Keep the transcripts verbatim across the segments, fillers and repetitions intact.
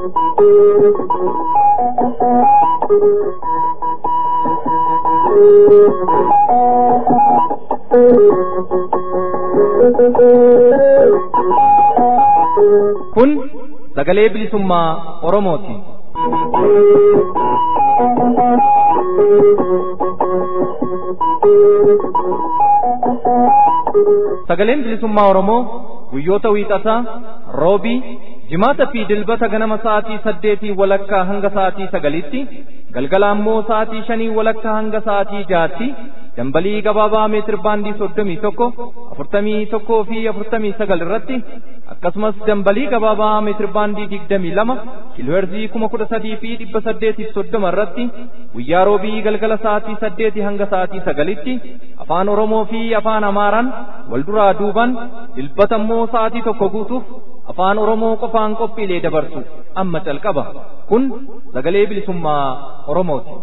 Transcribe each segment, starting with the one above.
Kun sagalee bilisummaa Oromooti. Sagaleen bilisummaa Oromoo guyyoota wiixataa, roobii, jimaata fi dilbata ganama sa'aatii saddeetii walakkaa hanga sa'aatii sagalitti, galgala ammoo sa'aatii shanii walakkaa hanga sa'aatii jaatti, dambalii gabaabaa meetir baandii soddomii tokko, afurtamii tokkoo fi afurtamii sagal irratti, akkasumas dambalii gabaabaa meetir baandii digdamii lama, kiilooherzii kuma kudha sadii fi dhibba saddeetiif soddoma irratti, guyyaa roobii galgala sa'aatii saddeetii hanga sa'aatii sagalitti, afaan Oromoo fi afaan Amaaraan wal duraa duuban, dilbata ammoo sa'aatii tokko guutuuf afaan Oromoo qofaan qophiilee dabarsu amma calqaba. Kun sagalee bilisummaa Oromooti.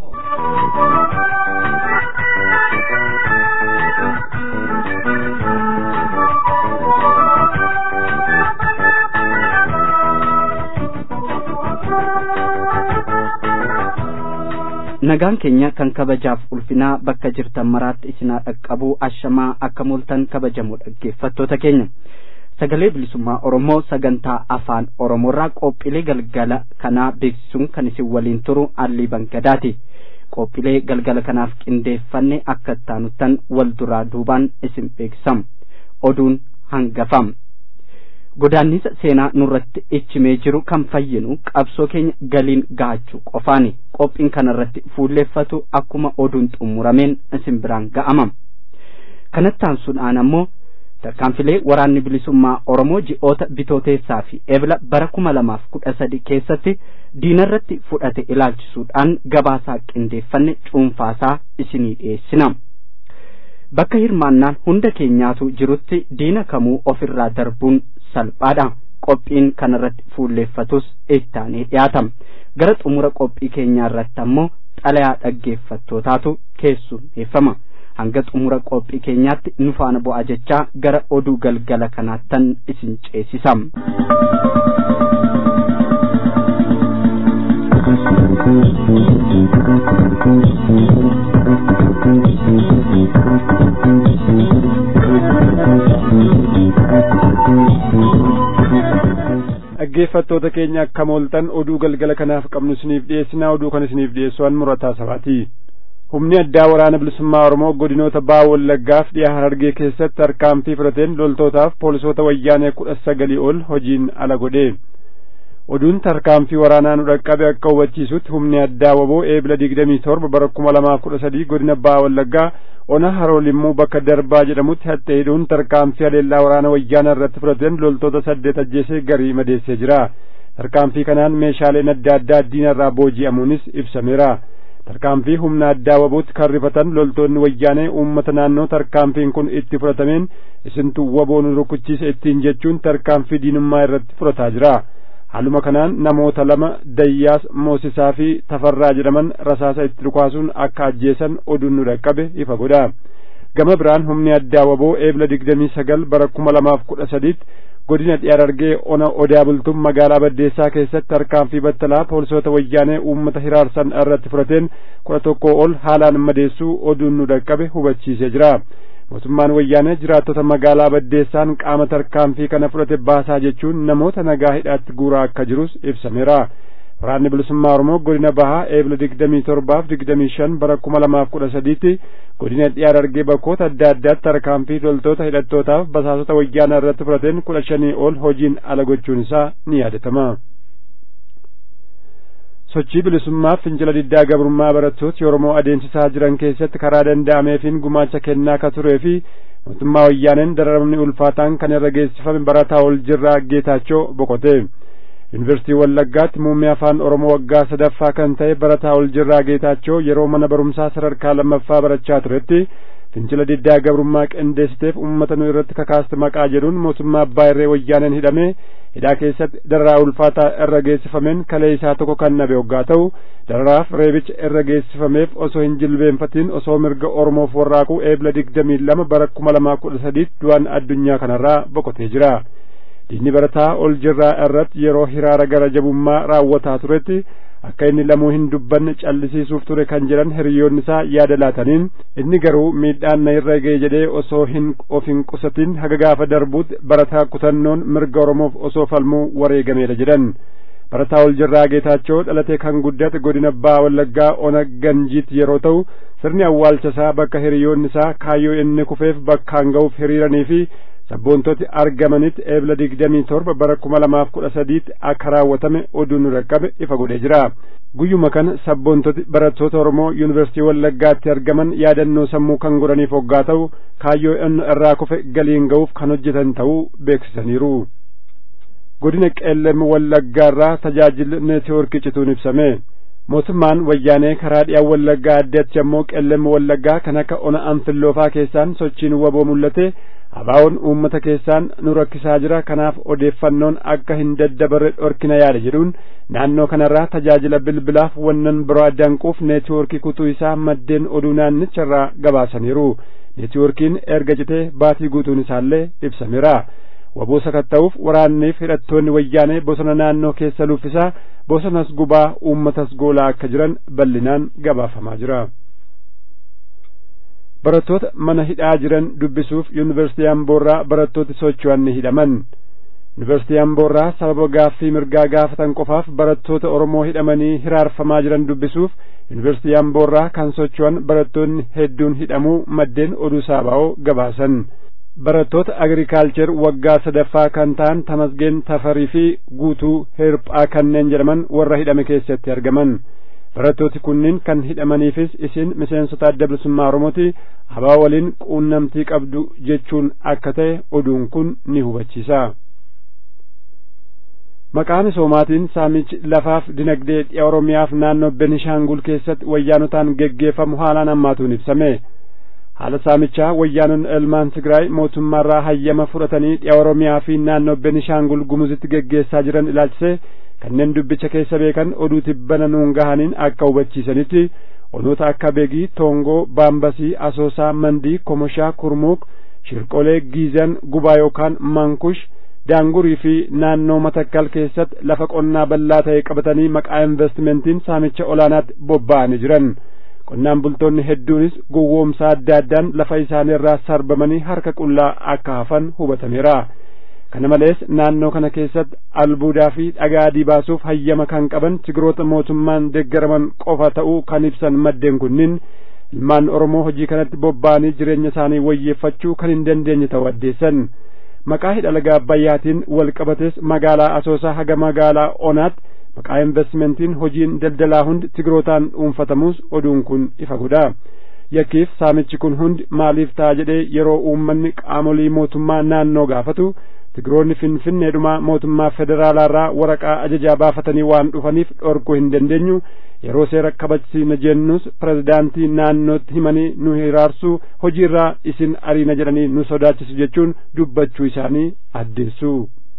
Nagaan keenya kan kabajaaf ulfinaa bakka jirtan maraatti isinaa dhaqqabu ashamaa akka mooltan kabajamoo dhaggeeffattoota keenya. Sagalee bilisummaa Oromoo sagantaa afaan Oromoorraa qophiilee galgala kanaa beeksisuun kan isin waliin turu Allii Bankadaati. Qophiilee galgala kanaaf qindeeffanne akka taanuttan wal duraa duubaan isin beeksisam. Oduun hangafam. Godaannisa seenaa nurratti ichimee jiru kan fayyinu qabsoo keenya galiin gaachuu qofaani. Qophiin kanarratti fuulleeffatu akkuma oduun xumurameen isin biraan ga'ama. Kanatti aansuudhaan ammoo tarkaanfilee waraanni bilisummaa Oromoo ji'oota bitooteessaa fi ebla bara kuma lamaaf kudha sadi keessatti diinarratti fudhate ilaalchisuudhaan gabaasaa qindeeffanne cuunfaasaa isinii dhiyeessina. Bakka hirmaannaan hunda keenyaatu jirutti diina kamuu ofirraa darbuun salphaadha. Qophiin kanarratti fuulleeffatus ittaanee dhiyaatama. Gara xumura qophii keenyaa irratti ammoo xalayaa dhaggeeffattootaatu keessummeeffama. Hanga xumura qophii keenyaatti nu faana bu'aa jechaa gara oduu galgala kanaattan isin ceesisam. Dhaggeeffattoota keenya akka mooltan oduu galgala kanaaf qabnu isiniif dhiyeessinaa. Oduu kan isiniif dhiyeessuun murataa sabaati. Humni addaa waraana bilisummaa Oromoo godinoota Baha Wallaggaaf dhiyaa Harargee keessatti tarkaanfii fudhateen loltootaaf poolisoota wayyaanee kudha sagalii ol hojiin ala godhe. Oduun tarkaanfii waraanaa nu dhaqqabe akka hubachiisutti humni addaa waboo eebila digdamii torba bara kuma lamaaf kudha sadii godina Baha Wallaggaa ona haroo limmuu bakka darbaa jedhamutti hattee hidhuun tarkaanfii haleellaa waraana wayyaanaa irratti fudhateen loltoota saddeet ajjeesee garii madeessee jira. Tarkaanfii kanaan meeshaaleen adda addaa diinarraa booji'amuunis ibsameera. Tarkaanfii humna addaa wabuutti kan rifatan loltoonni wayyaanee uummata naannoo tarkaanfiin kun itti fudhatameen isintu waboon rukuchiisa ittiin jechuun tarkaanfii diinummaa irratti fudhataa jira. Haaluma kanaan namoota lama Dayyaas Moosisaa fi Tafarraa jedhaman rasaasa itti dhukaasuun akka ajjeesan oduun nu dhaqqabe ifa godha. Gama biraan humni addaa waboo eebla digdamii sagal bara kuma lamaaf kudha sadiitti godina dhiyaa Harargee ona odaa bultuun magaalaa Baddeessaa keessatti tarkaanfii battalaa poolisoota wayyaanee uummata hiraarsan irratti fudhateen kudha tokkoo ol haalaan madeessuu oduun nu dhaqqabe hubachiisee jira. Mootummaan wayyaanee jiraattota magaalaa Baddeessaan qaama tarkaanfii kana fudhate baasaa jechuun namoota nagaa hidhaatti guuraa akka jirus ibsameera. Waraanni bilisummaa Oromoo godina Bahaa eebla digdamii torbaaf digdamii shan bara kuma lamaaf kudha sadiitti godina dhiyaa Harargee bakkoota adda addaatti tarkaanfii loltoota hidhattootaaf basaasota wayyaanaa irratti fudhateen kudha shanii ol hojiin ala gochuun isaa ni yaadatama. Sochii bilisummaa fincila diddaa gabrummaa barattooti Oromoo adeemsisaa jiran keessatti karaa danda'ameefiin gumaacha kennaa akka turee fi mootummaa wayyaaneen dararamni ulfaataan kan irra geessifame barataa ol jirraa Geetaachoo boqote. Yuunivarsiitii Wallaggaatti muummee afaan Oromoo waggaa sadaffaa kan ta'e barataa ol jirraa Geetaachoo yeroo mana barumsaa sadarkaa lammaffaa barachaa turetti fincila diddaa gabrummaa qindeessiteef uummata nu irratti kakaaste maqaa jedhuun mootummaa abbaa irree wayyaaneen hidhamee hidhaa keessatti dararaa ulfaataa irra geessifameen kalee isaa tokko kan nabe hoggaa ta'u dararaaf reebicha irra geessifameef osoo hin jilbeenfatiin osoo mirga Oromoof warraaquu eebla digdamii lama bara kuma lamaa kudha sadiitti du'aan addunyaa kanarraa boqotee jira. diinni barataa ol jirraa irratti yeroo hiraara gara jabummaa raawwataa turetti akka inni lamuu hin dubbanne callisiisuuf ture kan jedhan hiriyoonni isaa yaada laataniin inni garuu miidhaan na irra ga'e jedhee osoo hin of hin qusatin haga gaafa darbuutti barataa kutannoon mirga Oromoof osoo falmuu wareegameera jedhan. barataa ol jirraa Geetaachoo dhalatee kan guddate godina Abbaa Wallaggaa Ona Ganjiitti yeroo ta'u sirni awwaalcha isaa bakka hiriyoonni isaa kaayyoo inni kufeef bakkaan ga'uuf hiriiranii fi sabboontoti argamanitti eebla digdamii torba bara kuma lamaaf kudha sadiitti akka raawwatame oduun raqqabe ifa godhee jira. Guyyuma kana sabboontoti barattoota Oromoo Yuunivarsiitii Wallaggaatti argaman yaadannoo sammuu kan godhaniif hoggaa ta'u kaayyoo inni irraa kufe galiin ga'uuf kan hojjetan ta'uu beeksisaniiru. Godina Qeellam Wallaggaarraa tajaajilli neetwoorkii cituun ibsame. Mootummaan wayyaanee karaa dhiyaa Wallaggaa addeetti ammoo Qeellam Wallaggaa kan akka ona Anfilloofaa keessaan sochiin waboo mul'ate abaawoon uummata keessaan nu rakkisaa jira, kanaaf odeeffannoon akka hin daddabarre dhorkina yaada jedhuun naannoo kanarraa tajaajila bilbilaaf wannan biroo danquuf neetwoorkii kutuu isaa maddeen oduu naannicharraa gabaasaniiru. Neetwoorkiin erga citee baatii guutuun isaallee ibsameera. Waboo sakatta'uuf waraanniif hidhattoonni wayyaanee bosona naannoo keessa luffisaa bosonas gubaa uummatas goolaa akka jiran bal'inaan gabaafamaa jira. Barattoota mana hidhaa jiran dubbisuuf Yuunivarsiitii Amboorraa barattooti socho'an ni hidhaman. Yuunivarsiitii Amboorraa sababa gaaffii mirgaa gaafatan qofaaf barattoota Oromoo hidhamanii hiraarfamaa jiran dubbisuuf Yuunivarsiitii Amboorraa kan socho'an barattoonni hedduun hidhamuu maddeen oduu saabaa'oo gabaasan. Barattoota agriikaalcher waggaa sadaffaa kan ta'an Tamasgeen Tafarii fi Guutuu Heerphaa kanneen jedhaman warra hidhame keessatti argaman. Barattooti kunniin kan hidhamaniifis isin miseensota adda bilisummaa Oromooti abaa waliin quunnamtii qabdu jechuun akka ta'e oduun kun ni hubachiisa. Maqaa misoomaatiin saamichi lafaaf dinagdee dhiya Oromiyaaf naannoo Benishaangul keessatti wayyaanotaan geggeeffamu haalaan hammaatuun ibsame. Haala saamichaa wayyaanonni ilmaan Tigraay mootummaarraa hayyama fudhatanii dhiya Oromiyaa fi naannoo Benishaangul Gumuzitti geggeessaa jiran ilaalchise kanneen dubbicha keessa beekan oduu tibbana nuun gahaniin akka hubachiisanitti onoota akka Beegii, Toongoo, Baambasii, Asoosaa, Mandii, Komoshaa, Kurmuuk, Shirqolee, Giizan, Gubaa yookaan Mankush, Daangurii fi naannoo Matakkal keessatti lafa qonnaa bal'aa ta'e qabatanii maqaa investimentiin saamicha olaanaatti bobba'anii jiran. Qonnaan bultoonni hedduunis gowwoomsaa adda addaan lafa isaanii irraa sarbamanii harka qullaa akka hafan hubatameera. Kana malees naannoo kana keessatti albuudaa fi dhagaa adii baasuuf hayyama kan qaban Tigiroota mootummaan deeggaraman qofa ta'uu kan ibsan maddeen kunniin ilmaan Oromoo hojii kanatti bobba'anii jireenya isaanii wayyeeffachuu kan hin dandeenye ta'uu addeessan. Maqaa hidha laga Abbayyaatiin wal qabates magaalaa Asoosaa haga magaalaa Onaatti maqaa investimentiin hojiin daldalaa hundi Tigirootaan dhuunfatamus oduun kun ifa godha. Yakkiif saamichi kun hundi maaliif ta'a jedhee yeroo uummanni qaamolee mootummaa naannoo gaafatu Tigiroonni Finfinneedhuma mootummaa federaalaarraa waraqaa ajajaa baafatanii waan dhufaniif dhorkuu hin dandeenyu, yeroo seera kabachiisna jennus pirezidaantii naannootti himanii nu hiraarsuu hojiirraa isin ariina jedhanii nu sodaachisu jechuun dubbachuu isaanii addeessu.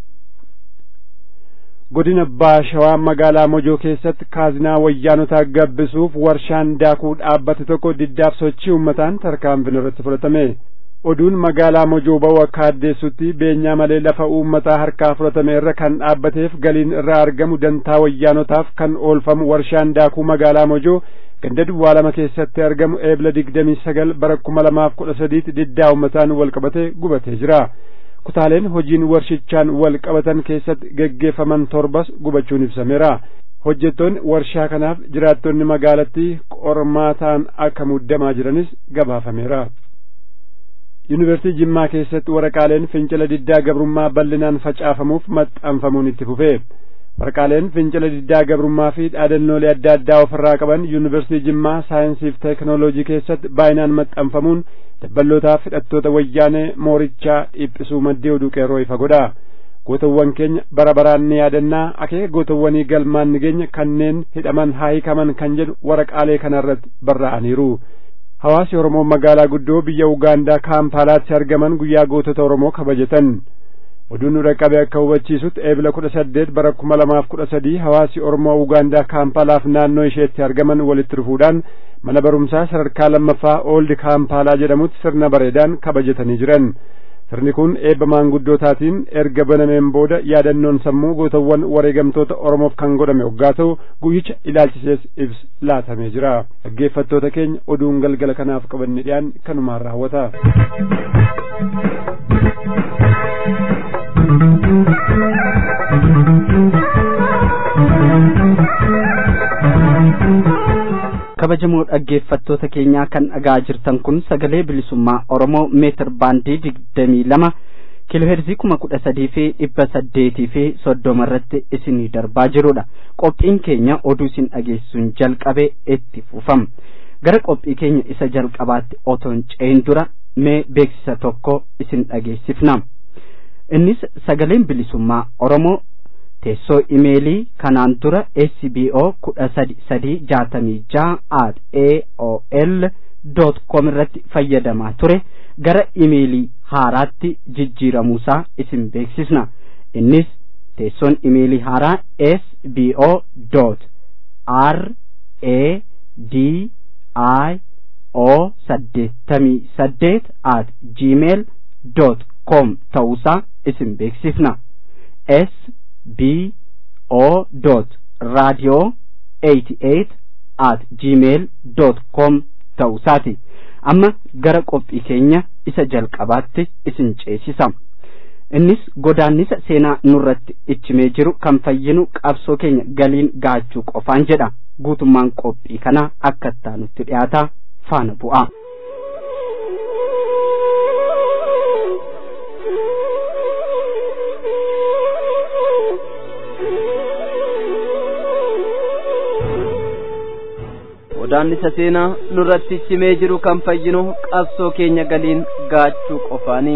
Godina Baashawaa magaalaa Mojoo keessatti kaazinaa wayyaanotaa gabbisuuf warshaan daakuu dhaabbate tokko diddaaf sochii uummataan tarkaanfiin irratti fudhatame. Oduun magaalaa Mojoo ba'u akka addeessutti beenyaa malee lafa uummataa harkaa fudhatame irra kan dhaabbateef galiin irraa argamu dantaa wayyaanotaaf kan oolfamu warshaan daakuu magaalaa Mojoo ganda duwwaa lama keessatti argamu eebla digdamii sagal bara kuma lamaaf kudha sadiitti diddaa uummataan wal qabatee gubatee jira. Kutaaleen hojiin warshichaan wal qabatan keessatti geggeeffaman torbas gubachuun ibsameera. Hojjettoonni warshaa kanaaf jiraattonni magaalattii qormaataan akka muddamaa jiranis gabaafameera. Yuunivarsiitii Jimmaa keessatti waraqaaleen fincila diddaa gabrummaa bal'inaan facaafamuuf maxxanfamuun itti fufee. Waraqaaleen fincila diddaa gabrummaa fi dhaadannoolee adda addaa ofirraa qaban Yuunivarsiitii Jimmaa saayinsiif teekinooloojii keessatti baay'inaan maxxanfamuun dabballootaaf hidhattoota wayyaanee moorichaa dhiphisuu maddee oduu qeerroo ifa godha. Gootawwan keenya bara baraan ni yaadannaa, akeeka gootawwanii galmaan ni geenya, kanneen hidhaman haa hiikaman kan jedhu waraqaalee kanarratti barraa'aniiru. Hawaasi Oromoo magaalaa guddoo biyya Ugaandaa Kaampaalaatti argaman guyyaa gootota Oromoo kabajatan. Oduun nu dhaqqabe akka hubachiisutti eebila kudha saddeet bara kuma lamaaf kudha sadii hawaasi Oromoo Ugaandaa Kaampaalaaf naannoo isheetti argaman walitti dhufuudhaan mana barumsaa sadarkaa lammaffaa Ooldi Kaampaalaa jedhamutti sirna bareedaan kabajatanii jiran. sirni kun eebba maanguddootaatiin erga banameen booda yaadannoon sammuu gootawwan wareegamtoota Oromoof kan godhame waggaa ta'u guyyicha ilaalchisees ibsa laatamee jira. Dhaggeeffattoota keenya oduun galgala kanaaf qabanne dhiyaan kanumaan raawwata. kabajamoo dhaggeeffattoota keenyaa kan dhagaa jirtan kun sagalee bilisummaa Oromoo meetir baandii digdamii lama kiilooheerzii kuma kudha sadii fi dhibba saddeetii fi soddoma irratti isinii darbaa jirudha. Qophiin keenya oduu isin dhageessuun jalqabe itti fufama. Gara qophii keenya isa jalqabaatti otoon ce'in dura mee beeksisa tokko isin dhageessifna. Innis sagaleen bilisummaa Oromoo teessoo imeelii kanaan dura S B O kudha sadi sadii jaatamii jaha at A O L dot com irratti fayyadamaa ture gara imeelii haaraatti jijjiiramuusaa isin beeksisna. Innis teessoon imeelii haaraa S B O dot R A D I O saddeettamii saddeet at gmail dot com ta'uusaa isin beeksifna. S B O dot radio eighty eight at gmail dot com ta'uusaati. Amma gara qophii keenya isa jalqabaatti isin ceesisa. Innis godaannisa seenaa nurratti ichimee jiru kan fayyinu qabsoo keenya galiin gaachuu qofaan jedha. Guutummaan qophii kana akka taanutti dhiyaata faana bu'a. godaannisa seenaa nurratti ichimee jiru kan fayyinu qabsoo keenya galiin gaachuu qofaani.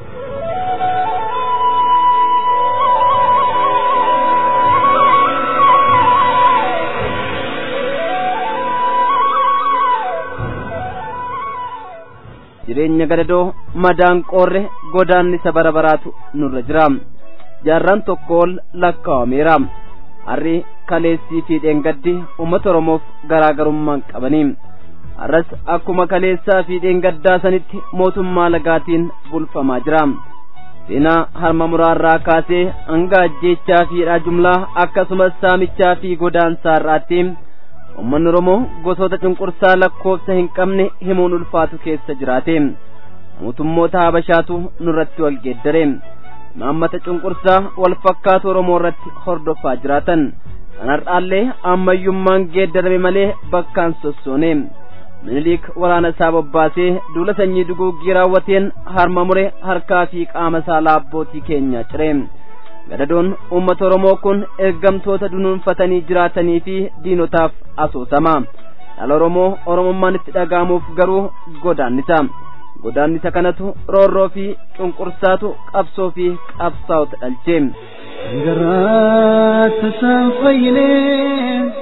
jireenya gadadoo madaan qoorre godaannisa bara baraatu nurra jira. jaarraan tokkool lakkaa'ameera. harri kaleessii fi dheengaddi uummata Oromoof garaagarummaan qabanii har'as akkuma kaleessaa fi dheengaddaa sanitti mootummaa lagaatiin bulfamaa jira. seenaa harma muraarraa kaasee hanga ajjeechaa fi hidhaa jumlaa akkasumas saamichaa fi godaansaa irraatti uummanni Oromoo gosoota cunqursaa lakkoofsa hin qabne himuun ulfaatu keessa jiraate. mootummoota Habashaatu nurratti wal geeddare. maammata cunqursaa wal fakkaatu Oromoo irratti hordofaa jiraatan sanarraallee ammayyummaan geeddarame malee bakkaan sossoone. Minilik waraana isaa bobbaasee duula sanyii duguuggii raawwateen harma mure harkaa fi qaama saalaa abbootii keenya cire. gadadoon uummata Oromoo kun ergamtoota dunuunfatanii jiraatanii fi diinotaaf asoosama. dhala Oromoo Oromummaan itti dhaga'amuuf garuu godaannisa. godaannisa kanatu roorroo fi cunqursaatu qabsoo fi qabsaa'ota dhalche. Garaata saanfayyinee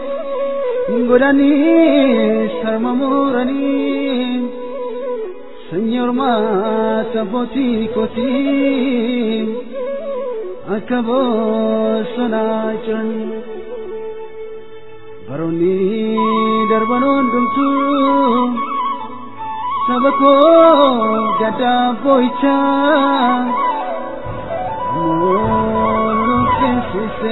godaannisa mamuranii sanyii ormaa sabbootii kootii akka bosonaa jiran baroonni darban hundumtuu sabako gada boicha no kesise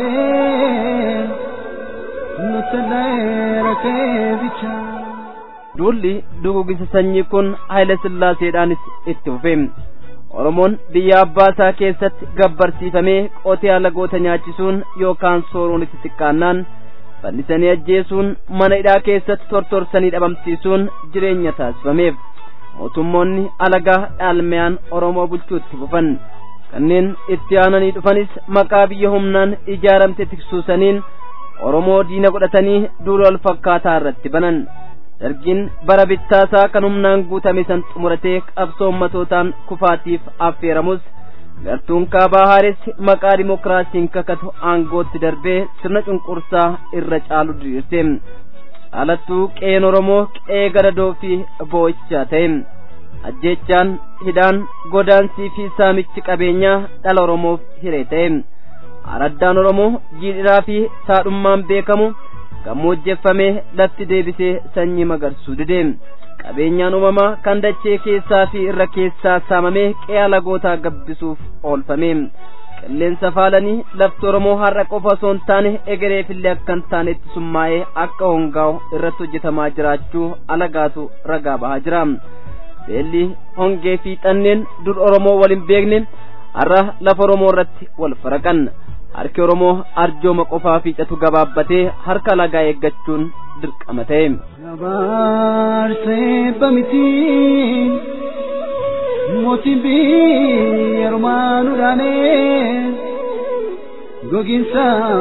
no tadera kevicha. duulli dugugisa sanyii kun Haile Sillaaseedhaanis itti fufe. Oromoon biyya abbaa isaa keessatti gabbarsiifamee qotee alagoota nyaachisuun yookaan sooruun itti xiqqaannaan fannisanii ajjeesuun mana hidhaa keessatti tortorsanii dhabamsiisuun jireenya taasifameef. mootummoonni alagaa dhaalmeyaan Oromoo bulchuutti fufan. kanneen itti aananii dhufanis maqaa biyya humnaan ijaaramte tiksuusaniin Oromoo diina godhatanii duula wal fakkaataa irratti banan. dargiin bara bittaasaa kan humnaan guutame san xumuratee qabsoo ummatootaan kufaatiif affeeramus gartuun kaabaa haaressi maqaa dimokiraasiin kakatu aangootti darbee sirna cunqursaa irra caalu diriirse. alattuu qeen Oromoo qee gadadoo fi boo'ichaa ta'e. ajjeechaan hidhaan godaansii fi saamichi qabeenyaa dhala Oromoof hiree ta'e. araddaan Oromoo jiidhiraa fi saadhummaan beekamu gammoojjeffamee lafti deebisee sanyii magarsuu dide. Qabeenyaan uumamaa kan dachee keessaa fi irra keessaa saamamee qe'ee lagootaa gabbisuuf oolfame. Qilleensa faalanii lafti Oromoo har'a qofa osoo hin taane egereefillee akka hin taanetti summaa'ee akka hongaa'u irratti hojjetamaa jiraachuu alagaatu ragaa bahaa jira. Beelli, hongee fi xanneen dur Oromoo wal hin beekne har'a lafa Oromoo irratti wal faraqan. Harki Oromoo arjooma qofaa fiixatu gabaabbatee harka lagaa eeggachuun dirqama ta'e. Gabaarsa bamitii mootiin biyya Oromaanuudhaanee gogiinsa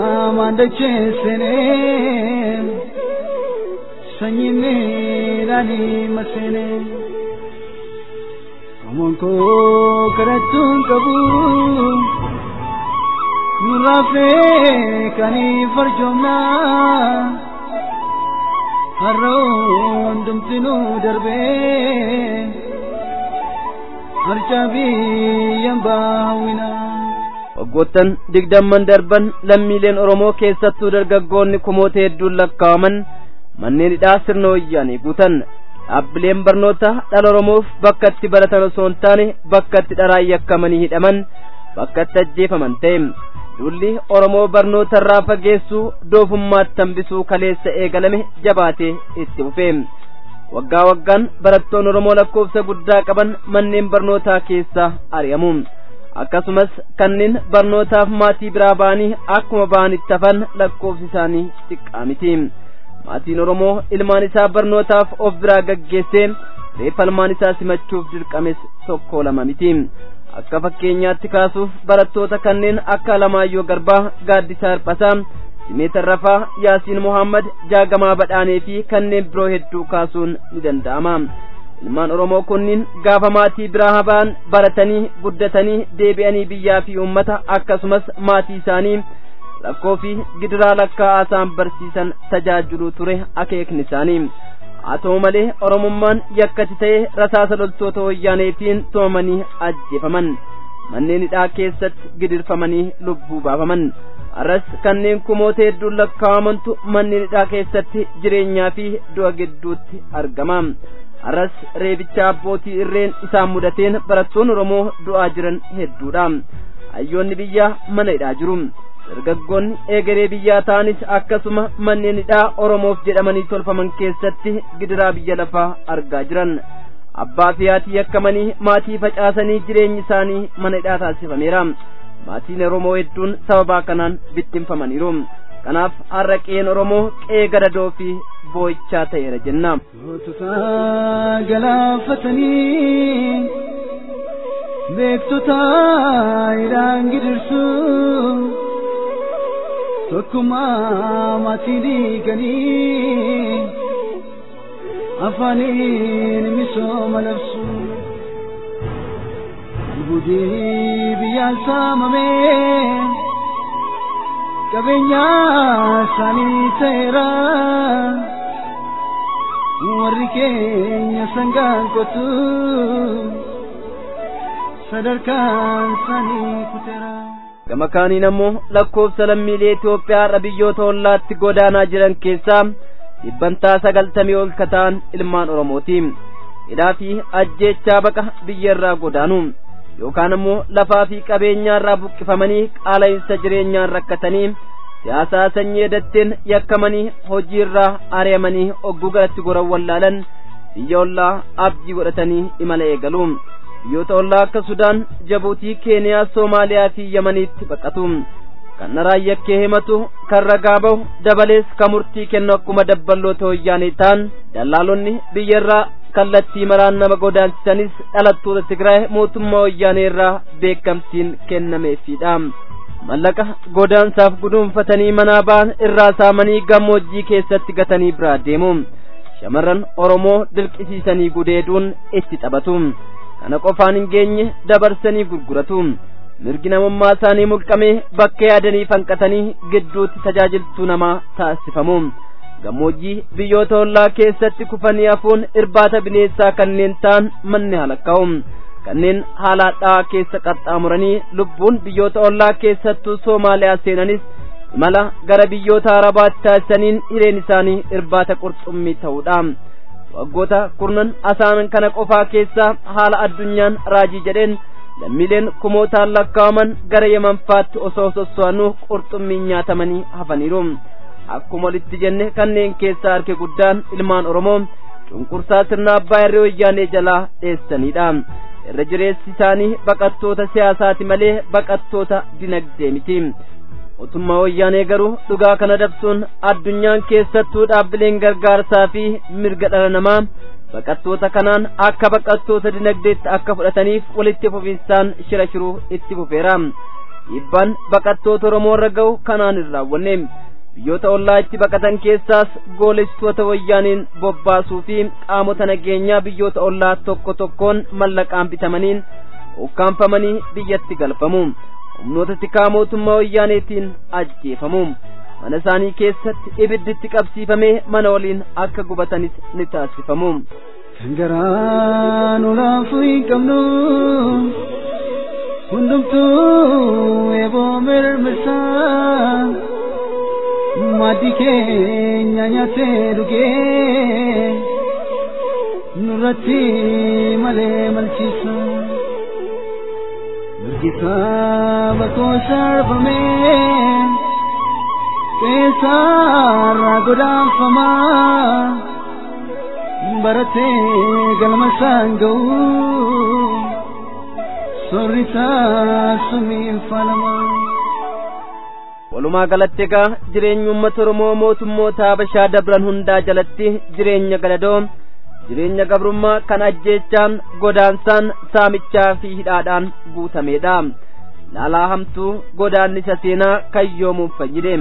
maandacheessenee sanyii miidhaanii maseenee Oromoon koo kadhachuun qabu. Nurafee kanii farjoomnaa harroon dumtinuu darbee harcaa biyyaan baawinaa. Waggoottan digdamman darban lammiileen Oromoo keessattuu dargaggoonni kumoota hedduun lakkaa'aman manneen hidhaa sirna wayyaanee guutan. Dhaabbileen barnoota dhala Oromoof bakka itti baratan osoo hin taane bakka itti dharaan yakkamanii hidhaman, bakka itti ajjeefaman ta'e. Dulli Oromoo barnoota irraa fageessuu doofummaatti hambisuu kaleessa eegalame jabaatee itti fufee. Waggaa waggaan barattoonni Oromoo lakkoofsa guddaa qaban manneen barnootaa keessaa ari'amu. Akkasumas kanneen barnootaaf maatii biraa ba'anii akkuma ba'anitti hafan lakkoofsi isaanii xiqqaa miti. Maatiin Oromoo ilmaan isaa barnootaaf of biraa gaggeessee reeffa ilmaan isaa simachuuf dirqames tokko lama miti. Akka fakkeenyaatti kaasuuf barattoota kanneen akka Alamaayyoo Garbaa, Gaaddisaa Hirphasaa, Simeet Arrafaa, Yaasiin Muhammad, Jaagamaa Badhaanee fi kanneen biroo hedduu kaasuun ni danda'ama. Ilmaan Oromoo kunniin gaafa maatii biraa ba'an baratanii guddatanii deebi'anii biyyaa fi uummata akkasumas maatii isaanii rakkoo fi gidiraa lakkaa'aa isaan barsiisan tajaajiluu ture akeekni isaanii. Haa ta'u malee Oromummaan yakkati ta'ee rasaasa loltoota wayyaaneetiin to'amanii ajjeefaman. Manneen hidhaa keessatti gidirfamanii lubbuu baafaman. Arras kanneen kumoota hedduun lakkaa'amantu manneen hidhaa keessatti jireenyaa fi du'a gidduutti argama. Arras reebicha abbootii irreen isaan mudateen barattoonni Oromoo du'aa jiran hedduudha. Hayyoonni biyyaa mana hidhaa jiru. Dargaggoonni egeree biyyaa ta'anis akkasuma manneen hidhaa Oromoof jedhamanii tolfaman keessatti gidiraa biyya lafaa argaa jiran. Abbaa fi haati yakkamanii maatii facaasanii jireenyi isaanii mana hidhaa taasifameera. Maatiin Oromoo hedduun sababaa kanaan bittinfamaniiru. Kanaaf har'a qe'een Oromoo qe'ee gadadoo fi boo'ichaa ta'eera jenna. Gootota galaafatanii beektota hidhaan gidirsuu tokkummaa maatii diiganii afaaniin misooma labsu albuudii biyyaan saamamee qabeenyaa isaanii ta'eera warri keenya sangaan qotu sadarkaan isaanii kuteera. Gama kaaniin ammoo lakkoofsa lammiilee Itoophiyaa har'a biyyoota ollaatti godaanaa jiran keessaa dhibbantaa sagaltamii ol ka ta'an ilmaan Oromooti. Hidhaa fi ajjeechaa baqa biyya irraa godaanu yookaan ammoo lafaa fi qabeenyaa irraa buqqifamanii qaala'insa jireenyaan rakkatanii siyaasaa sanyii edatteen yakkamanii hojii irraa ari'amanii ogguu galatti goran wallaalan biyya ollaa abdii godhatanii imala eegalu. Biyyoota ollaa akka Sudaan, Jabuutii, Keeniyaa, Soomaaliyaa fi Yamaniitti baqatu. Kan naraan yakkee himatu, kan ragaa bahu, dabalees kan murtii kennu akkuma dabballoota wayyaanee ta'an dallaalonni biyya irraa kallattii maraan nama godaansisanis dhalattoota Tigraay mootummaa wayyaanee irraa beekamtiin kennameefidha. Mallaqa godaansaaf guduunfatanii manaa ba'an irraa saamanii gammoojjii keessatti gatanii biraa deemu. Shamarran Oromoo dirqisiisanii gudeeduun itti taphatu. Kana qofaan hin geenye dabarsanii gurguratu. Mirgi namummaa isaanii mulqamee bakka yaadanii fanqatanii gidduutti tajaajiltuu namaa taasifamu. Gammoojjii biyyoota ollaa keessatti kufanii hafuun irbaata bineensaa kanneen ta'an manni halakkaa'u. Kanneen haala hadhaa'aa keessa qaxxaamuranii lubbuun biyyoota ollaa keessattuu Soomaaliyaa seenanis imala gara biyyoota arabaatti taasisaniin hireen isaanii irbaata qurxummii ta'uudha. waggoota kurnan asaanan kana qofaa keessaa haala addunyaan raajii jedheen lammiileen kumootaan lakkaawaman gara yamanfaatti osoo sosso'anuu qurxummii nyaatamanii hafaniiru. akkuma walitti jenne kanneen keessaa harki guddaan ilmaan Oromoo cunqursaa sirna abbaa irree wayyaanee jalaa dheessanidha. irra jireessi isaanii baqattoota siyaasaati malee baqattoota dinagdee miti. mootummaa wayyaanee garuu dhugaa kana dabsuun addunyaan keessattuu dhaabbileen gargaarsaa fi mirga dhala namaa baqattoota kanaan akka baqattoota dinagdeetti akka fudhataniif walitti fufinsaan shira shiruu itti fufeera. dhiibbaan baqattoota Oromoo irra ga'u kanaan hin raawwanne. biyyoota ollaa itti baqatan keessaas goolessitoota wayyaaniin bobbaasuu fi qaamota nageenyaa biyyoota ollaa tokko tokkoon mallaqaan bitamaniin ukkaanfamanii biyyatti galfamu. humnoota tikaa mootummaa wayyaaneetiin ajjeefamu. mana isaanii keessatti ibidditti qabsiifamee mana waliin akka gubatanis ni taasifamu. Garaan olaanfuu hin qabnu hundumtuu eeboo mirmirsaa maaddii keenya nyaatee dhugee nurratti malee malchiisa. Mirgisaa bakkoo sarfamee keessaarraa godaanfamaa baratee galma isaan ga'u sorrisaa sumiin falamaa. walumaa galatti egaa jireenyi uummata Oromoo mootummoota Habashaa dabran hundaa jalatti jireenya galadoo jireenya gabrummaa kan ajjeechaan godaansaan saamichaa fi hidhaadhaan guutameedha. laalaa hamtuu godaannisa seenaa kayyoomuuf fayyide.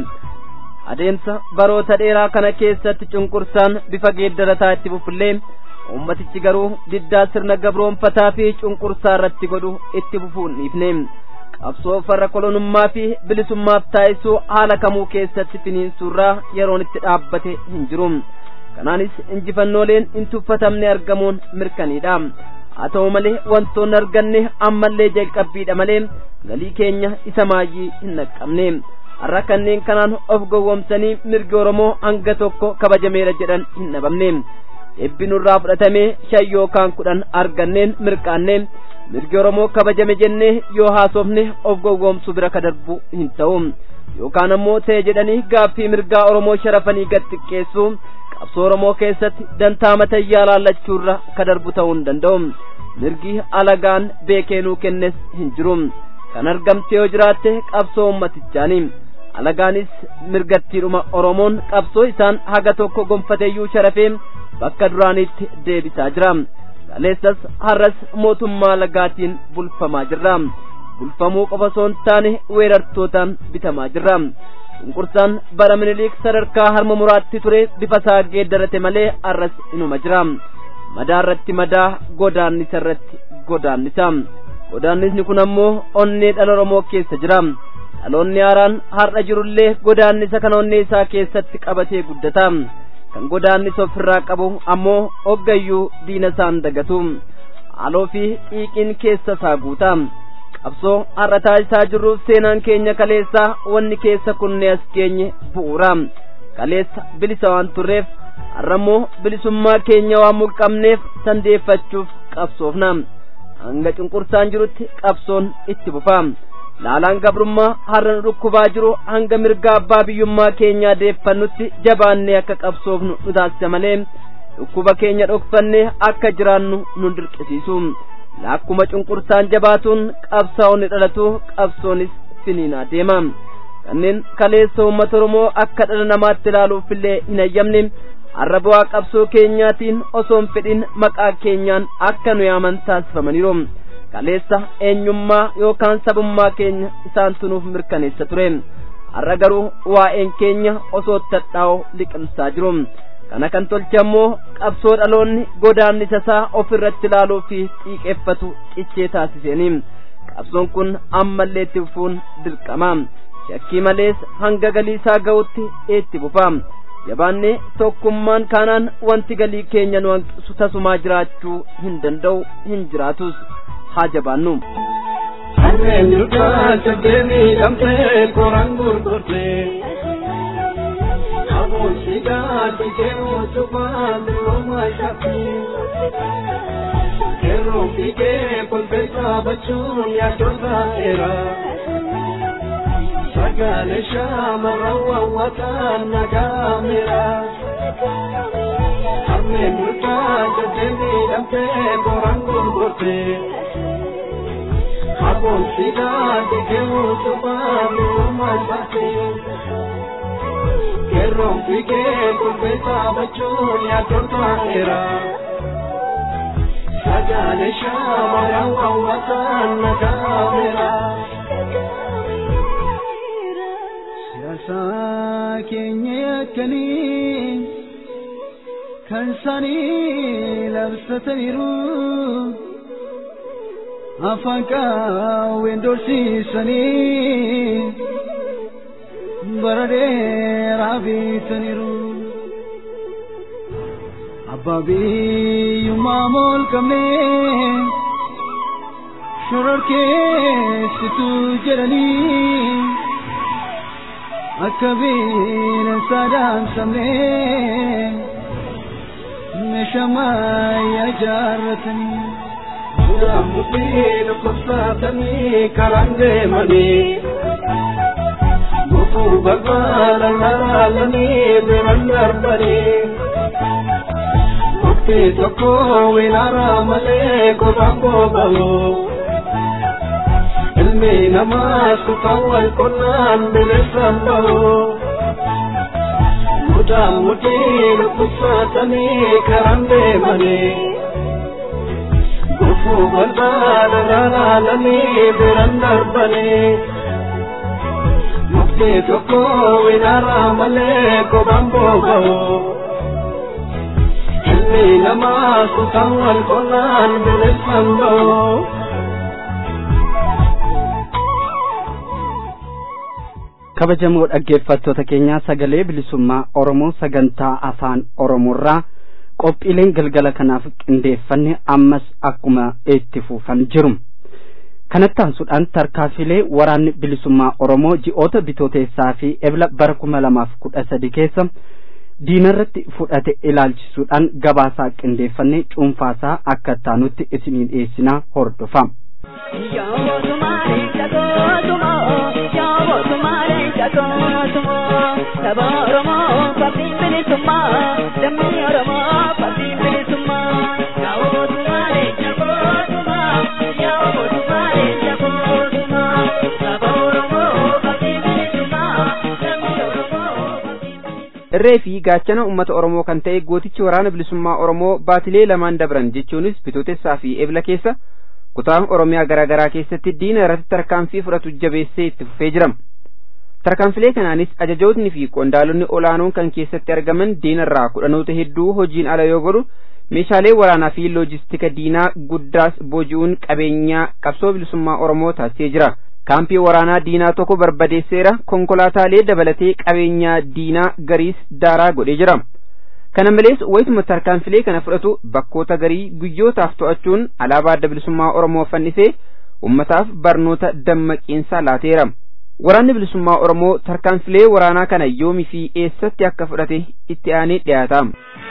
adeemsa baroota dheeraa kana keessatti cunqursaan bifa geeddarataa itti fufullee ummatichi garuu diddaa sirna gabroonfataa fi cunqursaa irratti godhu itti fufuu hin dhiifne. qabsoo farra kolonummaa fi bilisummaaf taasisuu haala kamuu keessatti finiinsuurraa yeroon itti dhaabbate hin jiru. kanaanis injifannooleen hin tuffatamne argamuun mirkaniidha. haa ta'u malee wantoonni arganne ammallee jalqabbiidha malee galii keenya isa maayyii hin naqqabne. har'a kanneen kanaan of gowwomsanii mirgi Oromoo hanga tokko kabajameera jedhan hin dhabamne. eebbi nurraa fudhatamee shan yookaan kudhan arganneen mirqaannee mirgi Oromoo kabajame jennee yoo haasofne of gowwomsuu bira ka darbu hin ta'u. yookaan ammoo ta'e jedhanii gaaffii mirgaa Oromoo sharafanii gad xiqqeessuu qabsoo Oromoo keessatti dantaa matayyaa laallachuurra ka darbu ta'uu hin danda'u. mirgi alagaan beekeenuu kennes hin jiru. kan argamte yoo jiraatte qabsoo ummatichaani. alagaanis mirgattiidhuma Oromoon qabsoo isaan haga tokko gonfateeyyuu sharafee bakka duraaniitti deebisaa jira. kaleessas har'as mootummaa alagaatiin bulfamaa jirra. bulfamuu qofa osoo hin taane weerartootaan bitamaa jirra. cunqursaan bara Minilik sadarkaa harma muraatti ture bifa isaa geeddarate malee har'as inuma jira. madaa irratti madaa, godaannisa irratti godaannisa. godaannisni kun ammoo onnee dhala Oromoo keessa jira. dhaloonni haaraan har'a jirullee godaannisa kana onnee isaa keessatti qabatee guddata. kan godaannisa ofirraa qabu ammoo hoggayyuu diina isaan dagatu. haaloo fi xiiqiin keessa isaa guuta. qabsoo har'a taasisaa jirruuf seenaan keenya kaleessaa wanni keessa kunne as geenye bu'uura. kaleessa bilisa waan turreef har'a immoo bilisummaa keenya waan mulqabneef sandeeffachuuf qabsoofna. hanga cunqursaan jirutti qabsoon itti fufa. laalaan gabrummaa har'a nu dhukkubaa jiru hanga mirga abbaa biyyummaa keenyaa deeffannutti jabaannee akka qabsoofnu nu taasisa malee dhukkuba keenya dhokfannee akka jiraannu nu dirqisiisu. laakkuma cunqursaan jabaatuun qabsaa'onni dhalatu, qabsoonis finiinaa deema. kanneen kaleessa uummata Oromoo akka dhala namaatti ilaaluuf illee hin hayyamne har'a bu'aa qabsoo keenyaatiin osoo hin fedhin maqaa keenyaan akka nu yaaman taasifamaniiru. kaleessa eenyummaa yookaan sabummaa keenya isaan tunuuf mirkaneessa ture. har'a garuu waa'een keenya osoo tattaa'oo liqimsaa jiru. kana kan tolche ammoo qabsoo dhaloonni godaannisa isaa ofirratti ilaaluu fi xiiqeeffatu cichee taasiseeni. qabsoon kun ammallee itti fufuun dirqama. shakkii malees hanga galii isaa ga'utti itti fufa. jabaannee tokkummaan kanaan wanti galii keenya nu hanqisu tasumaa jiraachuu hin danda'u, hin jiraatus. haa jabaannu. Harmeen duudhaa saddeemii dhamtee koraan gurgurtee. Aboon siidaa dhiigee utubaan duroomaa shaafii. Kerroon fiigee kolbeessaa bachuun yaadota dheeraa. Sagale shaamarran wawwataan nagaa miiraa. Harmeen duudhaa saddeemii dhamtee koraan gurgurtee. Aboon siidaa dhiigee utubaan duroomaa shaafii. Kerroon fiigee kolbeessaa bachuun yaadota dheeraa. Sagale shaamarran wawwataan nagaa miiraa. Siyaasa keenya yakkanii kan isaanii labsataniiru afaan qawween dorsiisanii bara dheeraa bitaniiru. Abbaa biyyummaa molqabnee shororkeessitu jedhanii akka bineensa daamsamnee meeshaa maayyaa jaarratanii. Mudaan mudhii dhukkubsatanii karaan deemanii. Gufuu barbaadan laalanii deeman darbanii. Mukti tokko winaara malee kophaan booba'u. Ilmi namaa kutaan wal qonnaan bineensaan ba'u. Mudaan mudhii dhukkubsatanii karaan deemanii. Gufuu barbaadan laalanii deeman darbanii. Mukti tokko winaara malee kophaan booba'u. Ilmi namaa kutaan wal qonnaan bineensaan ba'u. Kabajamoo dhaggeeffattoota keenyaa sagalee bilisummaa Oromoo sagantaa afaan Oromoorraa qophiileen galgala kanaaf qindeeffanne ammas akkuma itti fufan jiru. Kanatti aansuudhaan tarkaanfilee waraanni bilisummaa Oromoo ji'oota bitooteessaa fi ebla bara kuma lamaaf kudha sadi keessa diinarratti fudhate ilaalchisuudhaan gabaasaa qindeeffanne cuunfaasaa akka taanutti isiniin dhiyeessinaa hordofaa. Irree fi gaachana uummata Oromoo kan ta'e gootichi waraana bilisummaa Oromoo baatilee lamaan dabran jechuunis bitootessaa fi ebla keessa kutaa Oromiyaa garaa garaa keessatti diina irratti tarkaanfii fudhatu jabeessee itti fufee jira. Tarkaanfilee kanaanis ajajootni fi qondaalonni olaanoon kan keessatti argaman diina irraa kudhanoota hedduu hojiin ala yoo godhu meeshaalee waraanaa fi loojistika diinaa guddaas booji'uun qabeenyaa qabsoo bilisummaa Oromoo taasisee jira. Kaampii waraanaa diinaa tokko barbadeesseera, konkolaataalee dabalatee qabeenyaa diinaa gariis daaraa godhee jira. Kana malees wayituma tarkaanfilee kana fudhatu bakkoota garii guyyootaaf to'achuun alaabaa adda bilisummaa Oromoo fannisee ummataaf barnoota dammaqiinsaa laateera. Waraanni bilisummaa Oromoo tarkaanfilee waraanaa kana yoomii fi eessatti akka fudhate itti aanee dhiyaata.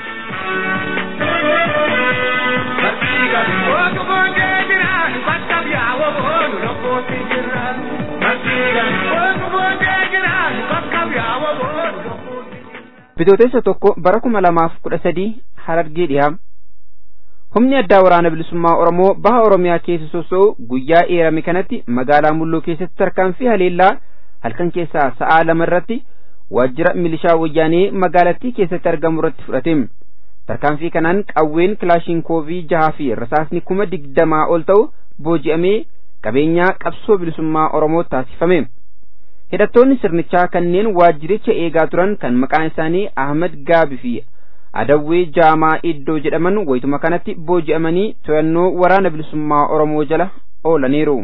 Bitootessa tokko bara kuma lamaaf kudha sadii Harargee dhiyaa. Humni addaa waraana bilisummaa Oromoo baha Oromiyaa keessa sosso'u guyyaa eerame kanatti magaalaa Mulloo keessatti tarkaanfii haleellaa halkan keessaa sa'aa lama irratti waajjira milishaa wayyaanee magaalattii keessatti argamu irratti fudhate. Tarkaanfii kanaan qawween kilaashinkoovii jahaa fi rasaasni kuma digdamaa ol ta'u booji'amee qabeenyaa qabsoo bilisummaa Oromoo taasifame. Hidhattoonni sirnichaa kanneen waajjiricha eegaa turan kan maqaan isaanii Ahmad Gaabi fi Adawwee Jaamaa Iddoo jedhaman wayituma kanatti booji'amanii to'annoo waraana bilisummaa Oromoo jala oolaniiru.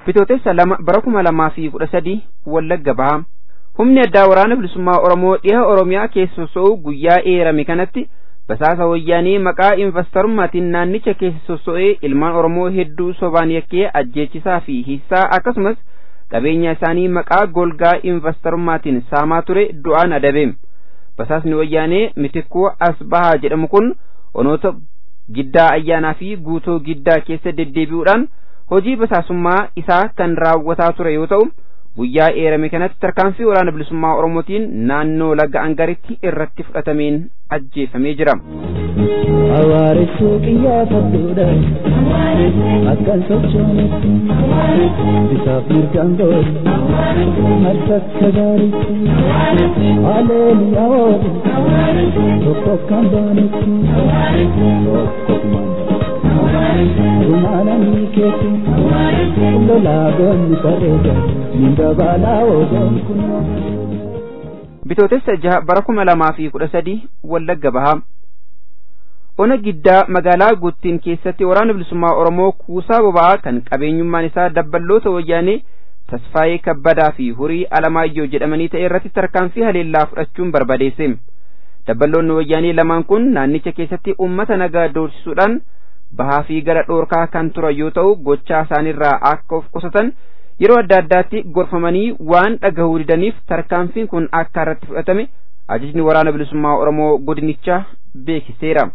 bitootessa lama bara kuma lamaa fi kudha sadii Wallagga Bahaa. Humni addaa waraana bilisummaa Oromoo dhiha Oromiyaa keessa soso'u guyyaa eerame kanatti basaasa wayyaanii maqaa investorummaatiin naannicha keessa soso'ee ilmaan Oromoo hedduu sobaan yakkee ajjeechisaa fi hiisaa akkasumas qabeenya isaanii maqaa golgaa investorummaatiin saamaa ture du'aan adabeem. Basaasni wayyaanee Mitikkuu Asbahaa jedhamu kun onoota Giddaa Ayyaanaa fi Guutoo Giddaa keessa deddeebi'uudhaan hojii basaasummaa isaa kan raawwataa ture yoo ta'u guyyaa eerame kanatti tarkaanfii waraana bilisummaa Oromootiin naannoo laga Angaritti irratti fudhatameen ajjeefamee jira. Awwaaressuu qiyyaafadhuudhaan akkan sochoonetti bisaaf mirgaan gooti harkakka gaariitti haleeliyaa oolu tokko kan baanetti tokkokumaan Rumana ni keti, lola gonni sarega, minda bala ogon kuno. Bitootessa jaha bara kuma lamaa fi kudha sadii Wallagga Bahaa. Ona Giddaa magaalaa Guuttiin keessatti waraana bilisummaa Oromoo kuusaa boba'aa kan qabeenyummaan isaa dabballoota wayyaanee Tasfaayee Kabbadaa fi Hurii Alamaayyoo jedhamanii ta'e irratti tarkaanfii haleellaa fudhachuun barbadeesse. Dabballoonni wayyaanee lamaan kun naannicha keessatti uummata nagaa doorsisuudhaan bahaa fi gara dhoorkaa kan turan yoo ta'u gochaa isaanirraa akka of qusatan yeroo adda addaatti gorfamanii waan dhagahuu didaniif tarkaanfiin kun akka irratti fudhatame ajajni waraana bilisummaa Oromoo godinichaa beeksiseera.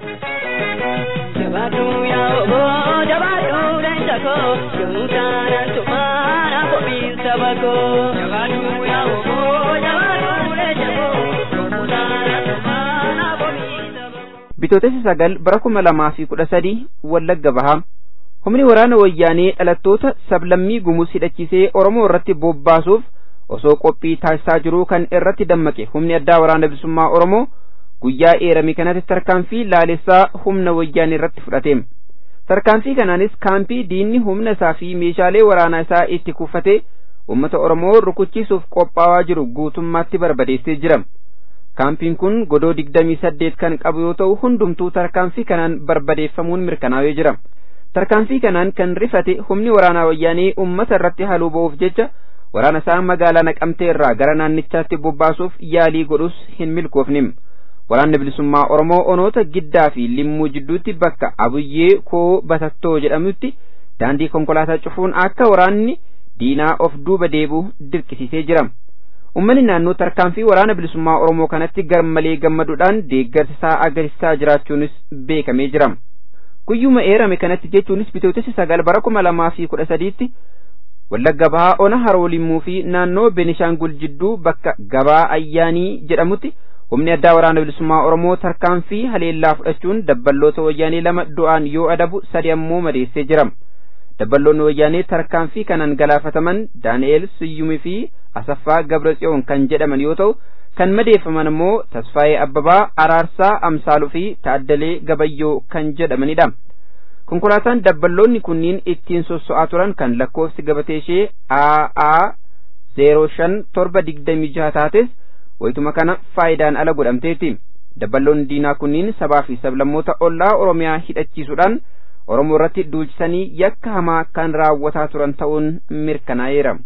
Bitootessa sagal bara kuma lamaa fi kudha sadii Wallagga Bahaa. Humni waraana wayyaanee dhalattoota sablammii gumuus hidhachiisee Oromoo irratti bobbaasuuf osoo qophii taasisaa jiruu kan irratti dammaqe humni addaa waraana bilisummaa Oromoo guyyaa eerame kanatti tarkaanfii laalessaa humna wayyaanee irratti fudhateem. Tarkaanfii kanaanis kaampii diinni humna isaa fi meeshaalee waraanaa isaa itti kuufatee uummata Oromoo rukuchiisuuf qophaa'aa jiru guutummaatti barbadeessee jira. Kaampiin kun godoo digdamii saddeet kan qabu yoo ta'u hundumtuu tarkaanfii kanaan barbadeeffamuun mirkanaa'ee jira. Tarkaanfii kanaan kan rifate humni waraanaa wayyaanee uummata irratti haluu ba'uuf jecha waraana isaa magaalaa Naqamtee irraa gara naannichaatti bobbaasuuf yaalii godhus hin milkoofne. Waraanni bilisummaa Oromoo onoota Giddaa fi Limmuu jidduutti bakka Abuyyee Koo Batattoo jedhamutti daandii konkolaataa cufuun akka waraanni diinaa of duuba deebi'u dirqisiisee jira. Uummanni naannoo tarkaanfii waraana bilisummaa Oromoo kanatti garmalee gammaduudhaan deeggarsa isaa agarsiisaa jiraachuunis beekamee jira. Guyyuma eerame kanatti jechuunis bitootessa sagal bara kuma lamaa fi kudha sadiitti Wallagga Bahaa ona Haroo Limmuu fi naannoo Benishaangul jidduu bakka Gabaa Ayyaanii jedhamutti humni addaa waraana bilisummaa Oromoo tarkaanfii haleellaa fudhachuun dabballoota wayyaanee lama du'aan yoo adabu sadi ammoo madeessee jira. Dabballoonni wayyaanee tarkaanfii kanaan galaafataman Daani'eel Siyyumii fi Asaffaa Gabratsiyoon kan jedhaman yoo ta'u kan madeeffaman immoo Tasfaayee Abbabaa, Araarsaa Amsaaluu fi Taaddalee Gabayyoo kan jedhamanidha. Konkolaataan dabballoonni kunniin ittiin sosso'aa turan kan lakkoofsi gabatee ishee A A zero shan torba digdamii jaha taates wayituma kana faayidaan ala godhamteeti. Dabballoonni diinaa kunniin sabaa fi sablammoota ollaa Oromiyaa hidhachiisuudhaan Oromoo irratti duulchisanii yakka hamaa kan raawwataa turan ta'uun mirkanaa'eera.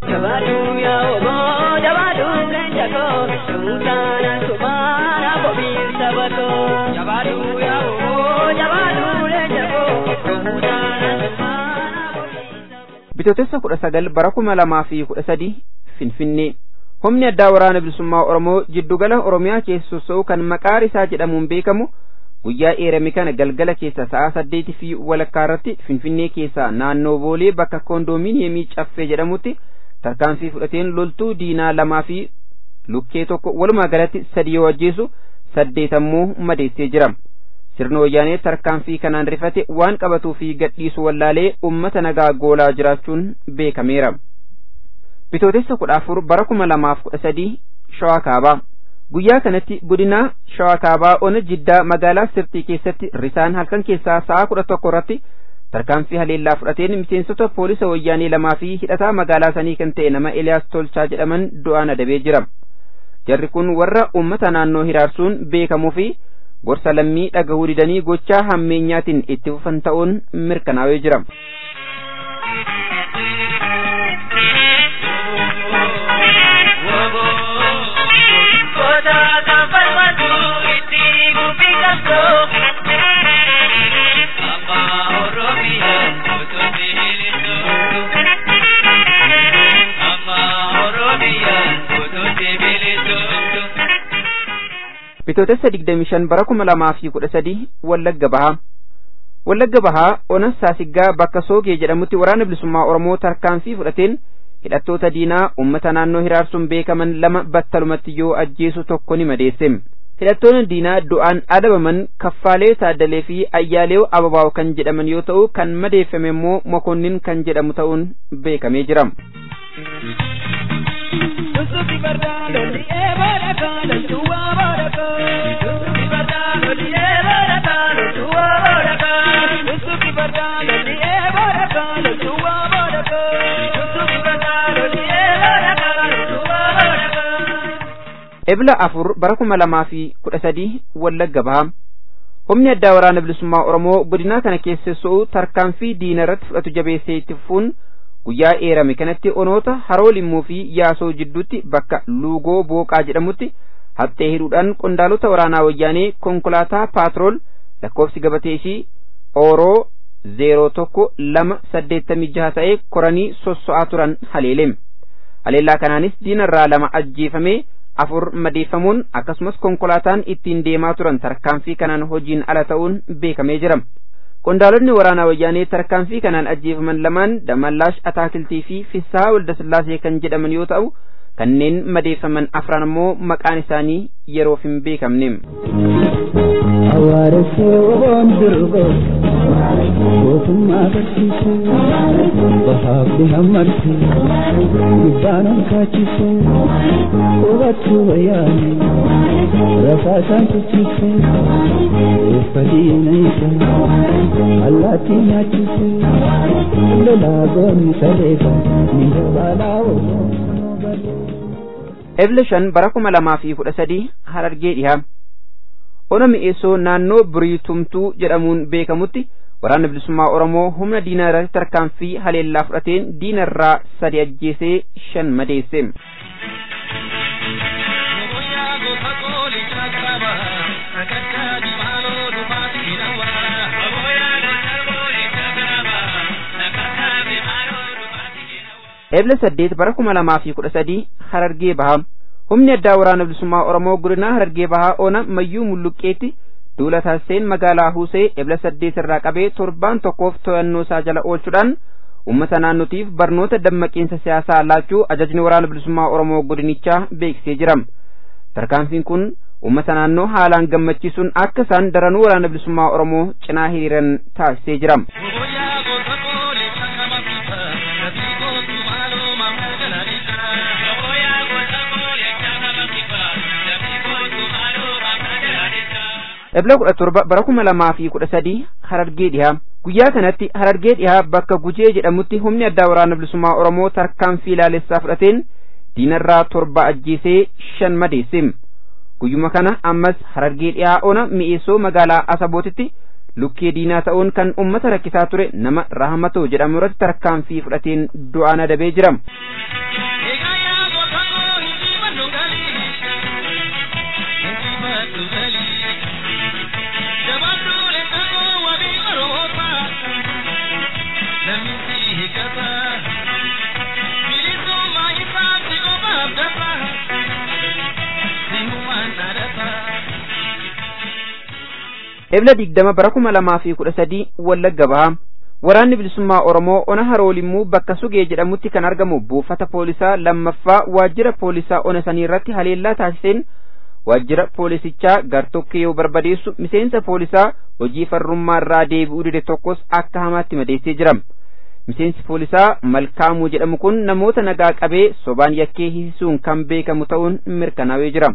Bitootessa kudha sagal bara kuma lamaa fi kudha sadii Finfinnee. Humni addaa waraana bilisummaa Oromoo jiddugala Oromiyaa keessa soso'u kan maqaa isaa jedhamuun beekamu guyyaa eerame kana galgala keessa sa'a saddeetii fi walakkaa irratti Finfinnee keessaa naannoo Boolee bakka koondoominiyemii Caffee jedhamutti tarkaanfii fudhateen loltuu diinaa lamaa fi lukkee tokko walumaa galatti sadi yoo ajjeesu saddeet ammoo madeessee jira. Sirna wayyaanee tarkaanfii kanaan rifate waan qabatuu fi gadhiisu wallaalee uummata nagaa goolaa jiraachuun beekameera. Bitootessa kudha afur bara kuma lamaaf kudha sadii Shawaa Kaabaa. Guyyaa kanatti godina Shawaa Kaabaa ona Jiddaa magaalaa Sirtii keessatti risaan halkan keessaa sa'a kudha tokko irratti tarkaanfii haleellaa fudhateen miseensota poolisa wayyaanee lamaa fi hidhataa magaalaa sanii kan ta'e nama Eliyaas Tolchaa jedhaman du'aan adabee jira. Jarri kun warra uummata naannoo hiraarsuun beekamuu fi gorsa lammii dhagahuu didanii gochaa hammeenyaatiin itti fufan ta'uun mirkanaa'ee jira. bitootessa digdamii shan bara kuma lamaa fi kudha sadii Wallagga Bahaa. Wallagga Bahaa ona Saasiggaa bakka Soogee jedhamutti waraana bilisummaa Oromoo tarkaanfii fudhateen hidhattoota diinaa uummata naannoo hiraarsuun beekaman lama battalumatti yoo ajjeesu tokko ni madeesse. Hidhattoonni diinaa du'aan adabaman Kaffaalee Taaddalee fi Ayyaaleew Ababaw kan jedhaman yoo ta'u kan madeeffame immoo Mokonnin kan jedhamu ta'uun beekamee jira. Ebla afur bara kuma lamaa fi kudha sadii Wallagga Bahaa. Humni addaa waraana bilisummaa Oromoo godina kana keessa so'u tarkaanfii diina irratti fudhatu jabeessee itti fufuun guyyaa eerame kanatti onoota Haroo Limmuu fi Yaasoo jidduutti bakka Luugoo Booqaa jedhamutti haxxee hidhuudhaan qondaalota waraanaa wayyaanee konkolaataa paatrool lakkoofsi gabatee ishii Ooroo zeeroo tokko lama saddeettamii jaha ta'ee koranii sosso'aa turan haleelem. Haleellaa kanaanis diinarraa lama ajjeefamee afur madeeffamuun akkasumas konkolaataan ittiin deemaa turan tarkaanfii kanaan hojiin ala ta'uun beekamee jira. Qondaalonni waraanaa wayyaanee tarkaanfii kanaan ajjeefaman lamaan Damallaash Ataakiltii fi Fissaa Waldasillaasee kan jedhaman yoo ta'u kanneen madeeffaman afran immoo maqaan isaanii yeroof hin beekamne. Ebla shan bara kuma lamaa fi kudha sadii Harargee dhihaa. Ona mi'eessoo naannoo Biriitumtuu jedhamuun beekamutti waraanni bilisummaa Oromoo humna diinaa irratti tarkaanfii haleellaa fudhateen diinarraa sadi ajjeesee shan madeesse. Ebla saddeet bara kuma lamaa fi kudha sadii Harargee Bahaa. Humni addaa waraana bilisummaa Oromoo godina Harargee Bahaa ona Mayyuu Mulluqqeetti duula taasiseen magaalaa Huusee ebla saddeet irraa qabee torbaan tokkoof to'annoo isaa jala oolchuudhaan uummata naannootiif barnoota dammaqiinsa siyaasaa laachuu ajajni waraana bilisummaa Oromoo godinichaa beeksisee jira. Tarkaanfiin kun uummata naannoo haalaan gammachiisuun akka isaan daranuu waraana bilisummaa Oromoo cinaa hiriiran taasisee jira. Ebla kudha torba bara kuma lamaa fi kudha sadii Harargee dhihaa. Guyyaa kanatti Harargee dhihaa bakka Gujee jedhamutti humni addaa waraana bilisummaa Oromoo tarkaanfii ilaalessaa fudhateen diinarraa torba ajjeesee shan madeesse. Guyyuma kana ammas Harargee dhihaa ona mi'eessoo magaalaa Asabootitti lukkee diinaa ta'uun kan ummata rakkisaa ture nama Rahamatoo jedhamu irratti tarkaanfii fudhateen du'aan adabee jira. Ebla digdama bara kuma lamaa fi kudha sadii Wallagga Bahaa. Waraanni bilisummaa Oromoo ona Haroo Limmuu bakka Sugee jedhamutti kan argamu buufata poolisaa lammaffaa waajjira poolisaa ona sanii irratti haleellaa taasiseen waajjira poolisichaa gartokkee yoo barbadeessu miseensa poolisaa hojii farrummaa irraa deebi'uu dide tokkos akka hamaatti madeessee jira. Miseensi poolisaa Malkaamuu jedhamu kun namoota nagaa qabee sobaan yakkee hiisisuun kan beekamu ta'uun mirkanaa'ee jira.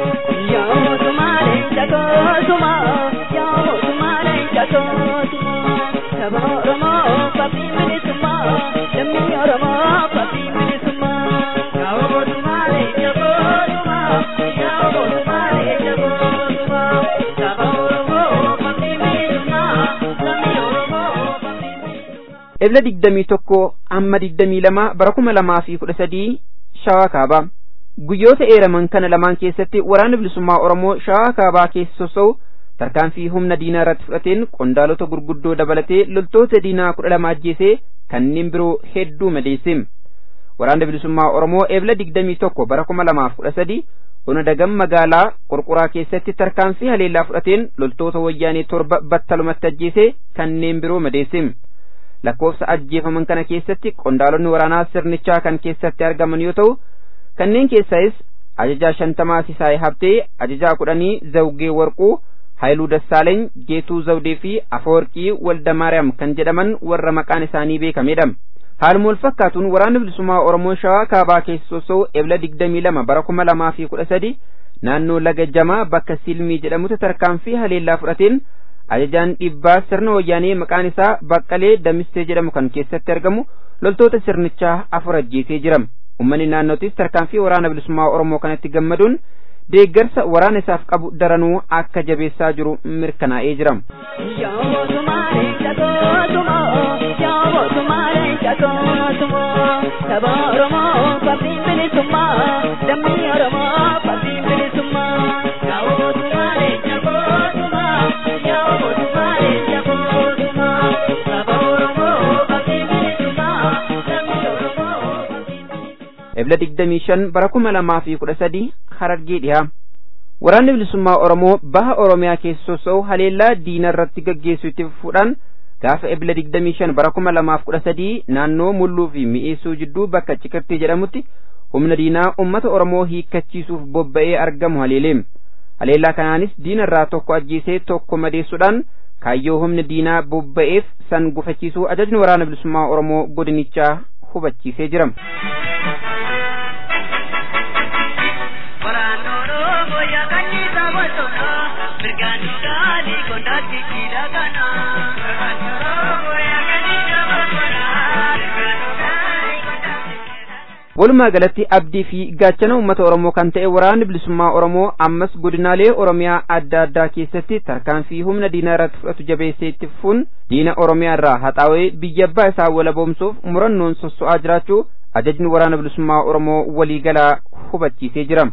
Ebla digdamii tokko amma digdamii lama bara kuma lamaa fi kudha sadii Shawaa Kaabaa. Guyyoota eeraman kana lamaan keessatti waraanni bilisummaa Oromoo Shawaa Kaabaa keessa sosso'u tarkaanfii humna diinaa irratti fudhateen qondaalota gurguddoo dabalatee loltoota diinaa kudha lama ajjeesee kanneen biroo hedduu madeesse. waraanni bilisummaa Oromoo eebla digdamii tokko bara kuma lamaaf kudha sadii ona dagam magaalaa Qurquraa keessatti tarkaanfii haleellaa fudhateen loltoota wayyaanee torba battalumatti ajjeesee kanneen biroo madeesse. Lakkoofsa ajjeefaman kana keessatti qondaalonni waraanaa sirnichaa kan keessatti argaman yoo ta'u kanneen keessaas ajajaa shantamaa Sisaay Habtee, ajajaa kudhanii Zawgee Warquu, Haayiluu Dassaaleny, Geetuu Zawdee fi Afawarqii Walda Maariyaam kan jedhaman warra maqaan isaanii beekamedha. Haaluma wal fakkaatuun waraanni bilisummaa Oromoo Shawaa Kaabaa keessa sosso'u eebla digdamii lama bara kuma lamaa fi kudha sadi naannoo Laga Jamaa bakka Silmii jedhamutti tarkaanfii haleellaa fudhateen ajajaan dhibbaa sirna wayyaanee maqaan isaa Baqqalee Damistee jedhamu kan keessatti argamu loltoota sirnichaa afur ajjeesee jira. Uummanni naannootis tarkaanfii waraana bilisummaa Oromoo kanatti gammaduun deeggarsa waraana isaaf qabu daranuu akka jabeessaa jiru mirkanaa'ee jira. Ebla digdamii shan bara kuma lamaa fi kudha sadii Harargee dhihaa. Waraanni bilisummaa Oromoo baha Oromiyaa keessa sosso'u haleellaa diina irratti gaggeessu itti fufuudhaan gaafa ebla digdamii shan bara kuma lamaaf kudha sadii naannoo Mulluu fi Mi'eessuu jidduu bakka Cikirtii jedhamutti humna diinaa uummata Oromoo hiikkachiisuuf bobba'ee argamu haleeleem. Haleellaa kanaanis diina irraa tokko ajjeesee tokko madeessuudhaan kaayyoo humna diinaa bobba'eef san gufachiisuu ajajni waraana bilisummaa Oromoo godinichaa hubachiisee jira. Walumaa galatti abdii fi gaachana uummata Oromoo kan ta'e waraanni bilisummaa Oromoo ammas godinaalee Oromiyaa adda addaa keessatti tarkaanfii humna diinaa irratti fudhatu jabeessee itti fufuun diina Oromiyaa irraa haxaawee biyya abbaa isaa walaboomsuuf murannoon sosso'aa jiraachuu ajajni waraana bilisummaa Oromoo waliigalaa hubachiisee jira.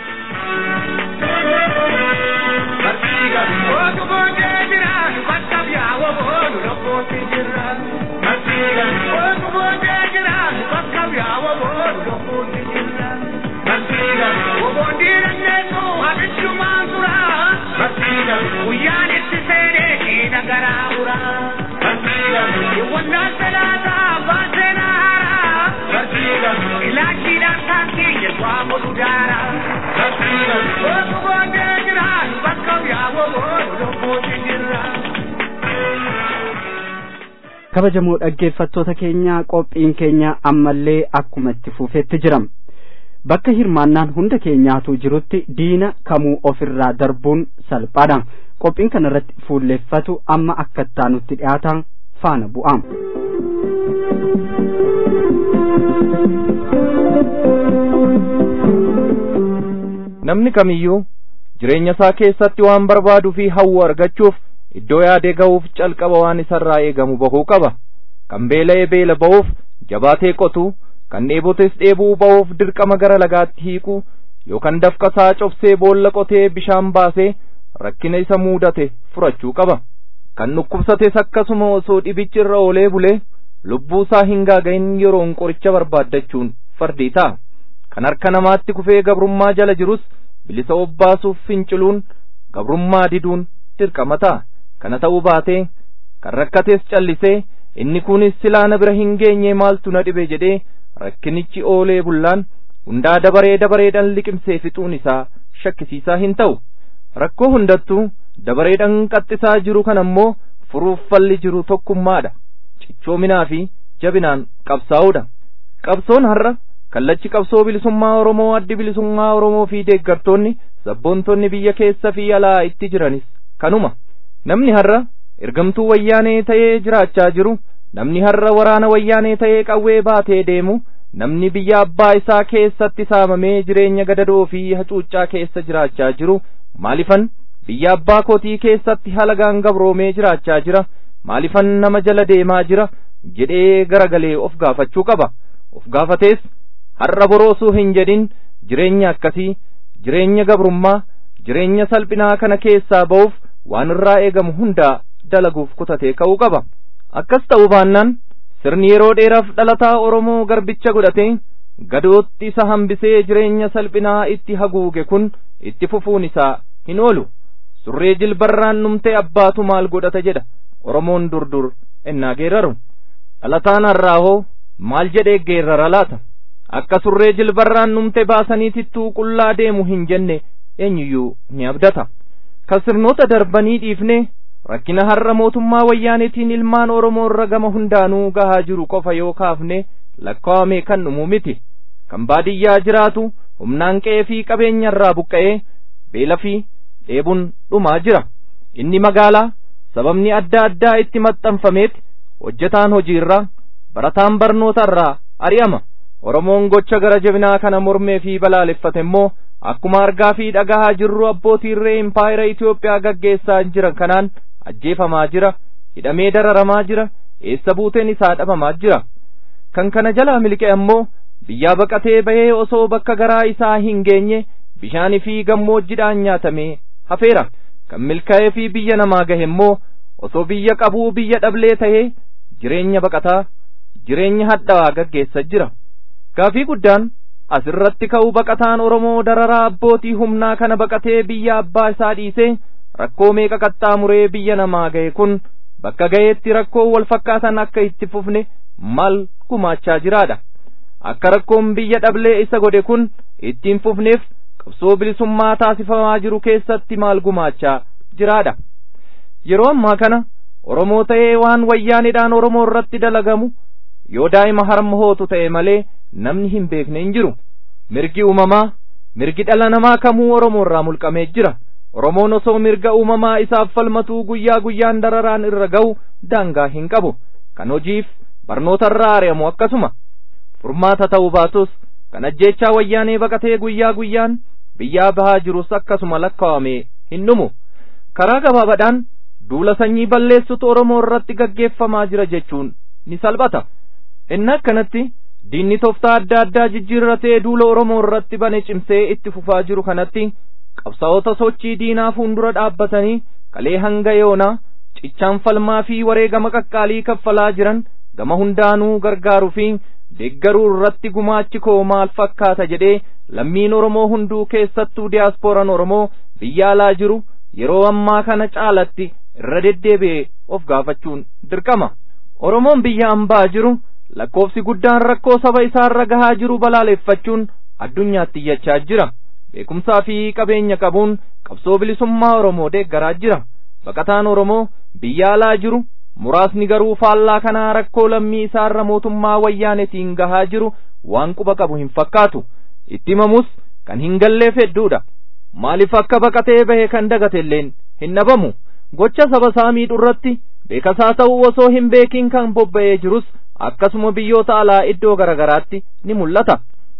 Kabajamoo dhaggeeffattoota keenya qophiin keenya ammallee akkuma itti fufeetti jira. Bakka hirmaannaan hunda keenyaatu jirutti diina kamuu ofirraa darbuun salphaadha. Qophiin kana irratti fuulleeffatu amma akka ittaanutti dhiyaatan faana bu'aam. Namni kamiyyuu jireenya isaa keessatti waan barbaaduu fi hawwu argachuuf iddoo yaadee ga'uuf calqaba waan isarraa eegamu bahuu qaba. Kan beela'ee beela ba'uuf jabaatee qotuu, kan dheebotes dheebuu ba'uuf dirqama gara lagaatti hiiquu yookaan dafqa isaa cobsee boolla qotee bishaan baasee rakkina isa muudate furachuu qaba. Kan dhukkubsates akkasuma osoo dhibichi irra oolee bulee lubbuu isaa hin gaaga'in yeroon qoricha barbaaddachuun fardii ta'a. Kan harka namaatti kufee gabrummaa jala jirus bilisa obbaasuuf finciluun gabrummaa diduun dirqama ta'a. Kana ta'uu baatee kan rakkates callisee inni kunis silaa na bira hin geenye maaltu na dhibe jedhee rakkinichi oolee bullaan hundaa dabaree dabareedhaan liqimsee fixuun isaa shakkisiisaa hin ta'u. Rakkoo hundattuu dabareedhaan qaxxisaa jiru kan ammoo furuuf falli jiru tokkummaadha. Cichoominaa fi jabinaan qabsaa'uudha. Qabsoon har'a kallachi qabsoo bilisummaa Oromoo, addi bilisummaa Oromoo fi deeggartoonni sabboontonni biyya keessa fi alaa itti jiranis kanuma. Namni har'a ergamtuu wayyaanee ta'ee jiraachaa jiru, namni har'a waraana wayyaanee ta'ee qawwee baatee deemu, namni biyya abbaa isaa keessatti saamamee jireenya gadadoo fi hacuuccaa keessa jiraachaa jiru, maalifan biyya abbaa kootii keessatti halagaan gabroomee jiraachaa jira, maalifan nama jala deemaa jira jedhee garagalee of gaafachuu qaba. Of gaafatees har'a boroosuu hin jedhin jireenya akkasii, jireenya gabrummaa, jireenya salphinaa kana keessaa ba'uuf waan irraa eegamu hundaa dalaguuf kutatee ka'uu qaba. Akkas ta'uu baannaan sirni yeroo dheeraaf dhalataa Oromoo garbicha godhatee gadootti isa hambisee jireenya salphinaa itti haguuge kun itti fufuun isaa hin oolu. Surree jilbarraan numte abbaatu maal godhata jedha Oromoon durdur ennaa geeraru. Dhalataan harraahoo maal jedhee geerrara laata? Akka surree jilbarraan numte baasanii tittuu qullaa deemu hin jenne eenyuyyuu ni abdata. Kan sirnoota darbanii dhiifne rakkina har'a mootummaa wayyaanetiin ilmaan Oromoo irra gama hundaanuu gahaa jiru qofa yoo kaafne lakkaa'amee kan dhumu miti. Kan baadiyyaa jiraatu humnaan qe'ee fi qabeenya irraa buqqa'ee beela fi dheebuun dhumaa jira. Inni magaalaa sababni adda addaa itti maxxanfameeti hojjetaan hojiirraa barataan barnoota irraa ari'ama. Oromoon gocha gara jabinaa kana mormee fi balaaleffate immoo akkuma argaa fi dhagahaa jirru abbootii irree impaayera Itoophiyaa gaggeessaa jiran kanaan ajjeefamaa jira, hidhamee dararamaa jira, eessa buuteen isaa dhabamaa jira. Kan kana jalaa miliqe ammoo biyyaa baqatee bahee osoo bakka garaa isaa hin geenye bishaanii fi gammoojjiidhaan nyaatamee hafeera. Kan milkaa'ee fi biyya namaa gahe immoo osoo biyya qabuu biyya dhablee tahee jireenya baqataa, jireenya hadhaawaa gaggeessa jira. Gaafii guddaan asirratti ka'u baqataan Oromoo dararaa abbootii humnaa kana baqatee biyya abbaa isaa dhiisee rakkoo meeqa qaxxaamuree biyya namaa gahe kun bakka gaheetti rakkoo wal fakkaatan akka itti fufne maal gumaachaa jiraadha. Akka rakkoon biyya dhablee isa godhe kun ittiin fufneef qabsoo bilisummaa taasifamaa jiru keessatti maal gumaachaa jiraadha. Yeroo ammaa kana Oromoo ta'ee waan wayyaanidhaan Oromoo irratti dalagamu yoo daa'ima harma hootu ta'e malee namni hin beekne hin jiru. Mirgi uumamaa, mirgi dhala namaa kamuu Oromoo irraa mulqamee jira. Oromoon osoo mirga uumamaa isaaf falmatuu guyyaa guyyaan dararaan irra ga'u daangaa hin qabu. Kan hojiif barnoota irraa ari'amu akkasuma. Furmaata ta'uu baatus kan ajjeechaa wayyaanee baqatee guyyaa guyyaan biyyaa bahaa jirus akkasuma lakkaa'amee hin dhumu. Karaa gabaabaadhaan duula sanyii balleessutu Oromoo irratti gaggeeffamaa jira jechuun ni salphata. Inni akkanatti diinni tooftaa adda addaa jijjiirratee duula Oromoo irratti bane cimsee itti fufaa jiru kanatti qabsaa'ota sochii diinaa fuuldura dhaabbatanii kalee hanga yoonaa cichaan falmaa fi wareegama qaqqaalii kaffalaa jiran gama hundaanuu gargaaruu fi deeggaruu irratti gumaachi koo maal fakkaata jedhee lammiin Oromoo hunduu keessattuu diyaasporaan Oromoo biyya alaa jiru yeroo ammaa kana caalatti irra deddeebi'ee of gaafachuun dirqama. Oromoon biyya ambaa jiru lakkoofsi guddaan rakkoo saba isaa irra gahaa jiru balaaleffachuun addunyaatti iyyachaa jira. Beekumsaa fi qabeenya qabuun qabsoo bilisummaa Oromoo deeggaraa jira. Baqataan Oromoo biyya alaa jiru muraasni garuu faallaa kanaa rakkoo lammii isaa irra mootummaa wayyaanetiin gahaa jiru waan quba qabu hin fakkaatu. Itti himamus kan hin galleef hedduudha. Maaliif akka baqatee bahe kan dagatelleen hin dhabamu. Gocha saba isaa miidhu irratti beekasaa ta'uu osoo hin beekin kan bobba'ee jirus akkasuma biyyoota alaa iddoo garagaraatti ni mul'ata.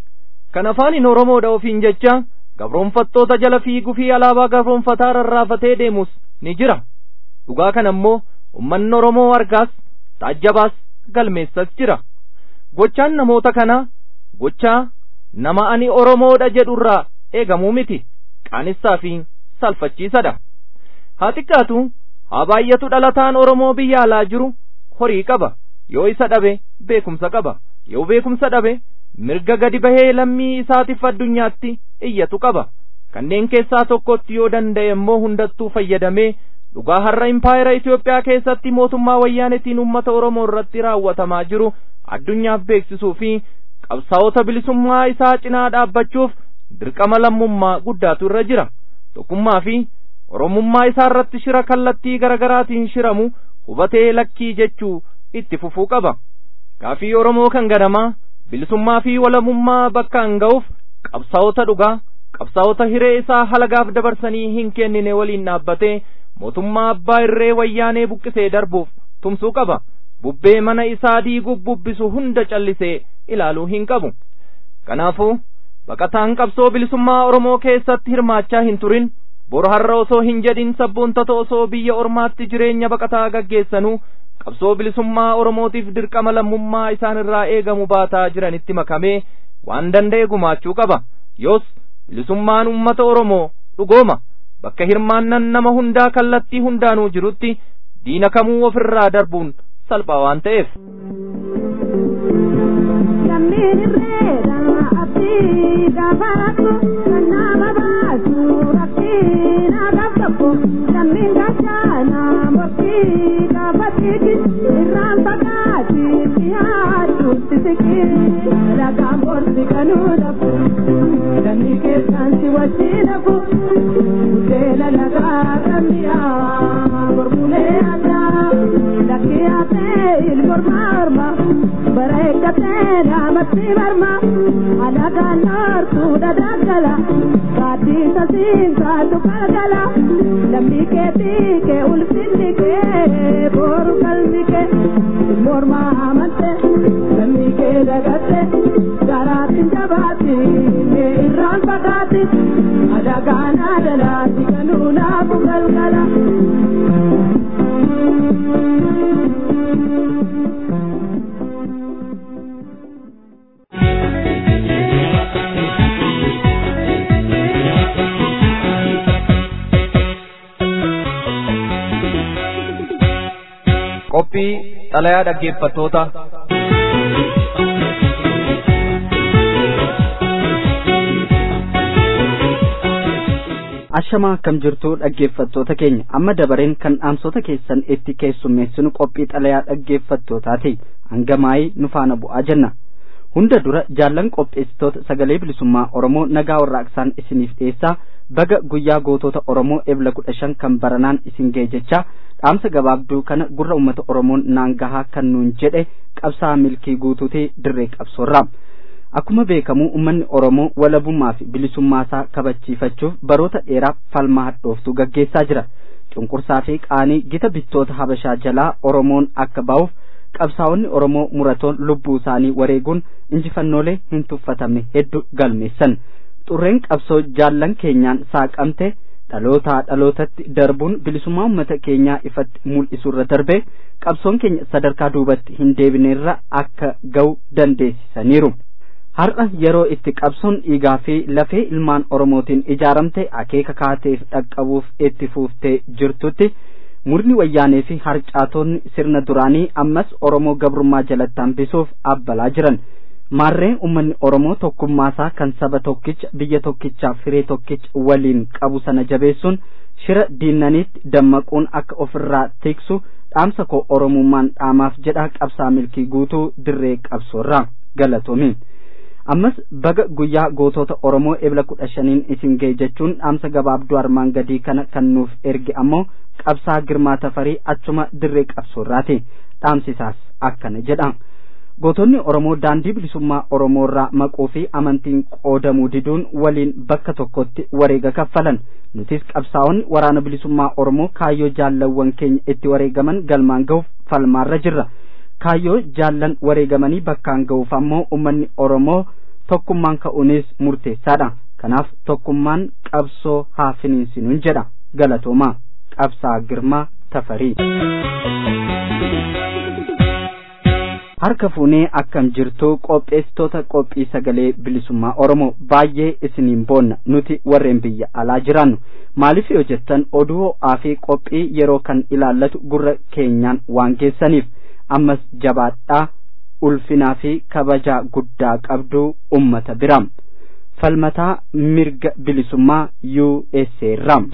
Kan afaaniin Oromoodha ofiin jecha gabroonfattoota jala fiiguu fi alaabaa gabroonfataa rarraafatee deemus ni jira. Dhugaa kana ammoo ummanni Oromoo argaas taajjabaas galmeessas jira. Gochaan namoota kanaa gochaa nama ani Oromoodha jedhurraa eegamuu miti. Qaanessaa fi salphachiisadha. Haa xiqqaatu haa baay'atu dhalataan Oromoo biyya alaa jiru horii qaba. Yoo isa dhabe beekumsa qaba. Yoo beekumsa dhabe mirga gadi bahee lammii isaatiif addunyaatti iyyatu qaba. Kanneen keessaa tokkotti yoo danda'e immoo hundattuu fayyadamee dhugaa har'a impaayera Itoophiyaa keessatti mootummaa wayyaanetiin uummata Oromoo irratti raawwatamaa jiru addunyaaf beeksisuu fi qabsaa'ota bilisummaa isaa cinaa dhaabbachuuf dirqama lammummaa guddaatu irra jira. Tokkummaa fi Oromummaa isaa irratti shira kallattii garagaraatiin shiramu hubatee lakkii jechuu itti fufuu qaba. Gaafii Oromoo kan ganamaa bilisummaa fi walamummaa bakkaan ga'uuf qabsaa'ota dhugaa, qabsaa'ota hiree isaa halagaaf dabarsanii hin kennine waliin dhaabbatee mootummaa abbaa irree wayyaanee buqqisee darbuuf tumsuu qaba. Bubbee mana isaa diiguuf bubbisu hunda callisee ilaaluu hin qabu. Kanaafuu baqataan qabsoo bilisummaa Oromoo keessatti hirmaachaa hin turin bor har'a osoo hin jedhin sabboontota osoo biyya ormaatti jireenya baqataa gaggeessanuu qabsoo bilisummaa Oromootiif dirqama lammummaa isaan irraa eegamu baataa jiranitti makamee waan danda'e gumaachuu qaba. Yoos bilisummaan uummata Oromoo dhugooma. Bakka hirmaannan nama hundaa kallattii hundaanuu jirutti diina kamuu ofirraa darbuun salphaa waan ta'eef. gafaratu nama baatu rakkina gabdabbo lammin gachana mokki gafatiki irraan fagaati siyaatu sisiki lagaan borsi kanuu dhabu ganni keessaan si wajji dhabu uteela lagaa rammiyaa gormulee addaa lakkee haatee ilmormaarma bareekkatee dhaamatti marma alagaan noortuu dhadhaggala gaaddisa siinsaatu galgala lammii keetii kee ulfinni kee booru qalmi kee mormaa amante lammii kee dagatte garaattiin jabaatti mee irraan fagaatti alagaan adalaatti kanuu naafu galgala. qophii xalayaa dhaggeeffattoota ashamaa akkam jirtu dhaggeeffattoota keenya amma dabareen kan dhaamsota keessan itti keessummeessinu qophii xalayaa dhaggeeffattootaati hangamaayii nu faana bu'aa jenna hunda dura jaallan qopheessitoota sagalee bilisummaa oromoo nagaa warraaqsaan isiniif dhiyeessaa baga guyyaa gootota oromoo ebla kudha shan kan baranaan isin ga'e jecha dhaamsa gabaabduu kana gurra ummata oromoon naan gahaa kan nuun jedhe qabsaa milkii guutuutii dirree qabsoorraa akkuma beekamu ummanni oromoo walabummaa fi bilisummaasaa kabachiifachuuf baroota dheeraaf falmaa hadhooftuu gaggeessaa jira cunqursaa fi qaanii gita bittoota habashaa jalaa oromoon akka ba'uuf qabsaa'onni oromoo muratoon lubbuu isaanii wareeguun injifannoolee hin tuffatamne hedduu galmeessan xurreen qabsoo jaallan keenyaan saaqamte dhalootaa dhalootatti darbuun bilisummaa ummata keenyaa ifatti mul'isurra darbee qabsoon keenya sadarkaa duubatti hin deebineerra akka ga'u dandeessisaniiru har'a yeroo itti qabsoon dhiigaa fi lafee ilmaan oromootiin ijaaramte akeeka kaateef dhaqqabuuf itti fuuftee jirtutti murni wayyaanee fi harcaatonni sirna duraanii ammas oromoo gabrummaa jalatti hambisuuf abbalaa jiran maarreen ummanni oromoo tokkummaasaa kan saba tokkicha biyya tokkichaa firee tokkicha waliin qabu sana jabeessuun shira diinaniitti dammaquun akka ofirraa tiksu dhaamsa koo oromummaan dhaamaaf jedha qabsaa milkii guutuu dirree qabsoorraa galatoomi ammas baga guyyaa gootota oromoo ebla kudha shaniin isin ga'e jechuun dhaamsa gabaabduu armaan gadii kana kan nuuf erge ammoo qabsaa girmaa tafarii achuma dirree qabsoorraati dhaamsisaas akkana jedha gootonni oromoo daandii bilisummaa oromoorraa maquu fi amantiin qoodamuu diduun waliin bakka tokkotti wareega kaffalan nutis qabsaa'onni waraana bilisummaa oromoo kaayyoo jaallawwan keenya itti wareegaman galmaan ga'uuf falmaarra jirra kaayyoo jaallan wareegamanii bakkaan ga'uuf ammoo ummanni oromoo tokkummaan ka'uunis murteessaadha kanaaf tokkummaan qabsoo haa finiinsinuun jedha galatoomaa qabsaa girmaa tafarii harka fuunee akkam jirtu qopheessitoota qophii sagalee bilisummaa oromoo baay'ee isiniin boonna nuti warreen biyya alaa jiraannu maaliif yoo jettan oduu ho'aa fi qophii yeroo kan ilaallatu gurra keenyaan waan geessaniif ammas jabaadhaa ulfinaa fi kabajaa guddaa qabduu ummata biraam falmataa mirga bilisummaa U S A ram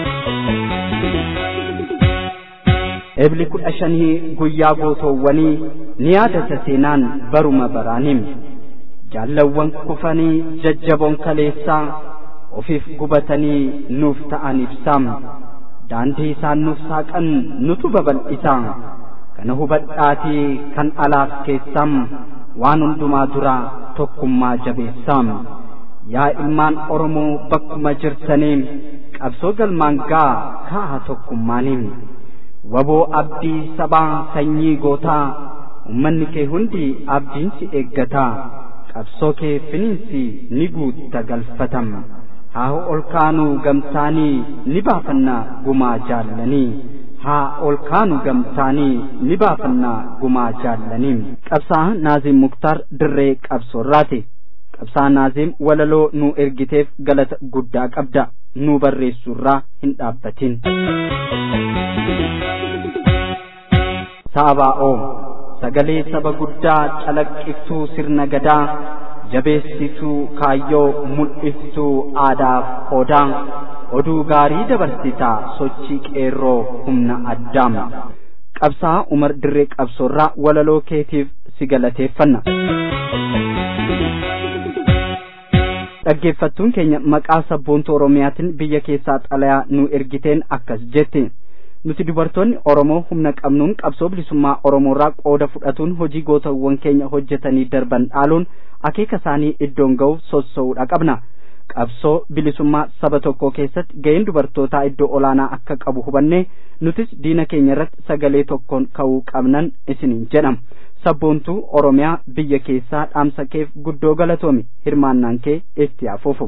ebli kudha shanii guyyaa gootoowwanii ni yaadata seenaan baruma baraaniim jaallawwan kufanii jajjaboon kaleessaa ofiif gubatanii nuuf ta'an ibsaam daandii isaan nuuf saaqan nutu babal'isaa kana hubadhaatii kan alaaf keessaam waan hundumaa duraa tokkummaa jabeessaam yaa ilmaan oromoo bakkuma jirtaniin qabsoo galmaan gaa kaa'a tokkummaaniin waboo abdii sabaa sanyii gootaa ummanni kee hundi abdiin si eeggataa qabsoo kee finiinsi ni guutta galfatam haa ol kaanuu gamtaanii ni baafannaa gumaa jaallanii haa ol kaanuu gamtaanii ni baafannaa gumaa jaallanii qabsaa Naaziim Muktaar dirree qabsoorraati qabsaa Naaziim walaloo nu ergiteef galata guddaa qabda nu barreessurraa hin dhaabbatin Saaba'oo sagalee saba guddaa calaqqiftuu sirna gadaa jabeessituu kaayyoo mul'iftuu aadaaf odaa oduu gaarii dabarsitaa sochii qeerroo humna addaam qabsaa Umar Dirree Qabsoorraa walaloo keetiif si galateeffanna. Dhaggeeffattuun keenya maqaa sabboontuu Oromiyaatiin biyya keessaa xalayaa nu ergiteen akkas jetti. Nuti dubartoonni Oromoo humna qabnuun qabsoo bilisummaa Oromoorraa qooda fudhatuun hojii gootawwan keenya hojjetanii darban dhaaluun akeeka isaanii iddoon ga'uuf sossoo'uudha qabna. Qabsoo bilisummaa saba tokkoo keessatti ga'een dubartootaa iddoo olaanaa akka qabu hubanne nutis diina keenya irratti sagalee tokkoon ka'uu qabnan isiniin jedham. Sabboontuu Oromiyaa biyya keessaa dhaamsa keef guddoo galatoomi hirmaannaan kee itti hafuufu.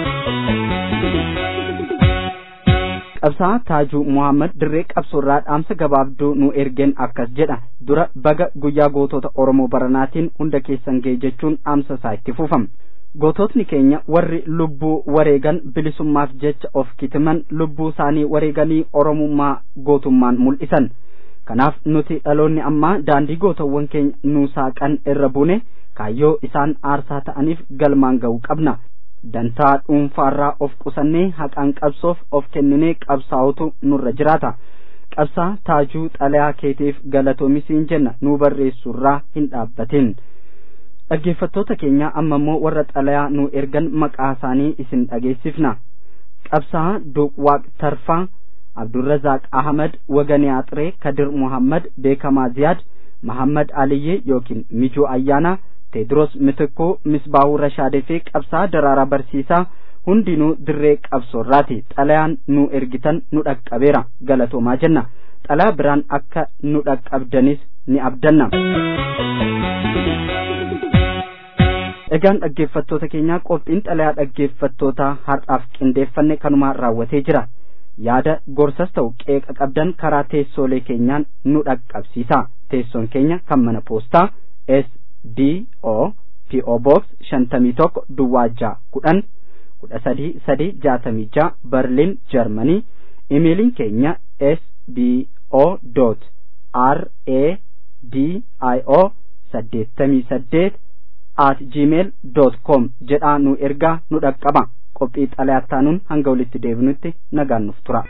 Qabsaa Taajuu Muhammad Dirree Qabsoorraa dhaamsa gabaabduu nu ergeen akkas jedha. Dura baga guyyaa gootota Oromoo baranaatiin hunda keessan ga'e jechuun dhaamsa isaa itti fufam. Goototni keenya warri lubbuu wareegan bilisummaaf jecha of kitiman lubbuu isaanii wareeganii Oromummaa gootummaan mul'isan. Kanaaf nuti dhaloonni ammaa daandii gootawwan keenya nu saaqan irra buune kaayyoo isaan aarsaa ta'aniif galmaan ga'uu qabna. Dantaa dhuunfaarraa of qusannee haqaan qabsoof of kenninee qabsaa'utu nurra jiraata. Qabsaa Taajuu xalayaa keetiif galatoomisiin jenna nu barreessurraa hin dhaabbatin. Dhaggeeffattoota keenya amma immoo warra xalayaa nu ergan maqaa isaanii isin dhageessifna. Qabsaa Duqwaaq Tarfaa, Abdurrazaaq Ahmad, Waganii Axiree, Kadir Muhammad, Beekamaa Ziyaad, Muhammad Aliyyee yookiin Mijuu Ayyaanaa, Teedros Mitikuu, Misbaahuu Rashaadee fi Qabsaa Daraaraa Barsiisaa hundinuu dirree qabsoorraati. Xalayaan nu ergitan nu dhaqqabeera galatoomaa jenna. Xalayaa biraan akka nu dhaqqabdanis ni abdanna. Egaan dhaggeeffattoota keenyaa qophiin xalayaa dhaggeeffattoota har'aaf qindeeffanne kanumaan raawwatee jira. Yaada gorsas ta'u qeeqa qabdan karaa teessoolee keenyaan nu dhaqqabsiisa. Teessoon keenya kan mana poostaa S D O P O Box shantamii tokko Duwwaa ja'a kudhan kudha sadii sadii jaatamii ja'a Berlin Germany. Imeeliin keenya S B O dot R A D I O saddeettamii saddeet at gmail dot com jedhaa nu ergaa nu dhaqqaba. Qophii xalayaattaanuun hanga walitti deebinutti nagaan nuuf tura.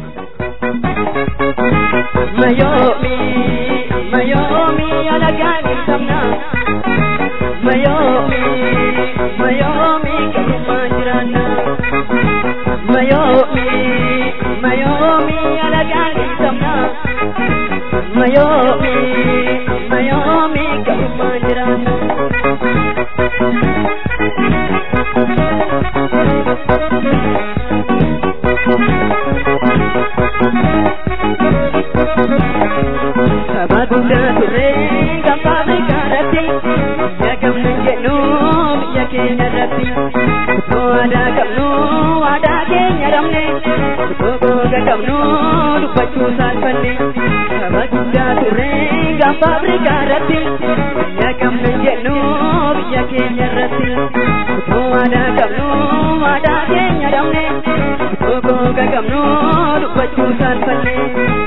Mayomi, mayomi alagaan sabna. Mayomi, mayomi karumaan jiraanna. Mayomi, mayomi alagaan sabna. Mayomi, mayomi karumaan jiraanna. Sabadunda ture gampame karati yagam nengenu yakenya rati to ada kamnu ada kenya ramne to go gakamnu dupachu salpanne sabadunda ture gampame karati yagam nengenu yakenya rati to ada kamnu ada kenya ramne to go gakamnu dupachu salpanne.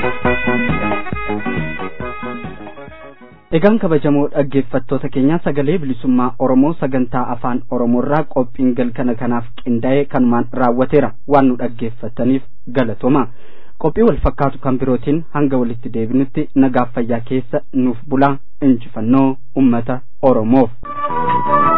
Egaan kabajamoo dhaggeeffattoota keenya sagalee bilisummaa Oromoo sagantaa afaan Oromoorraa qophiin galgala kanaaf qindaa'e kanumaan raawwateera. Waan nu dhaggeeffataniif galatooma. Qophii wal fakkaatu kan birootiin hanga walitti deebinutti nagaaf fayyaa keessa nuuf bulaa. Injifannoo uummata Oromoof.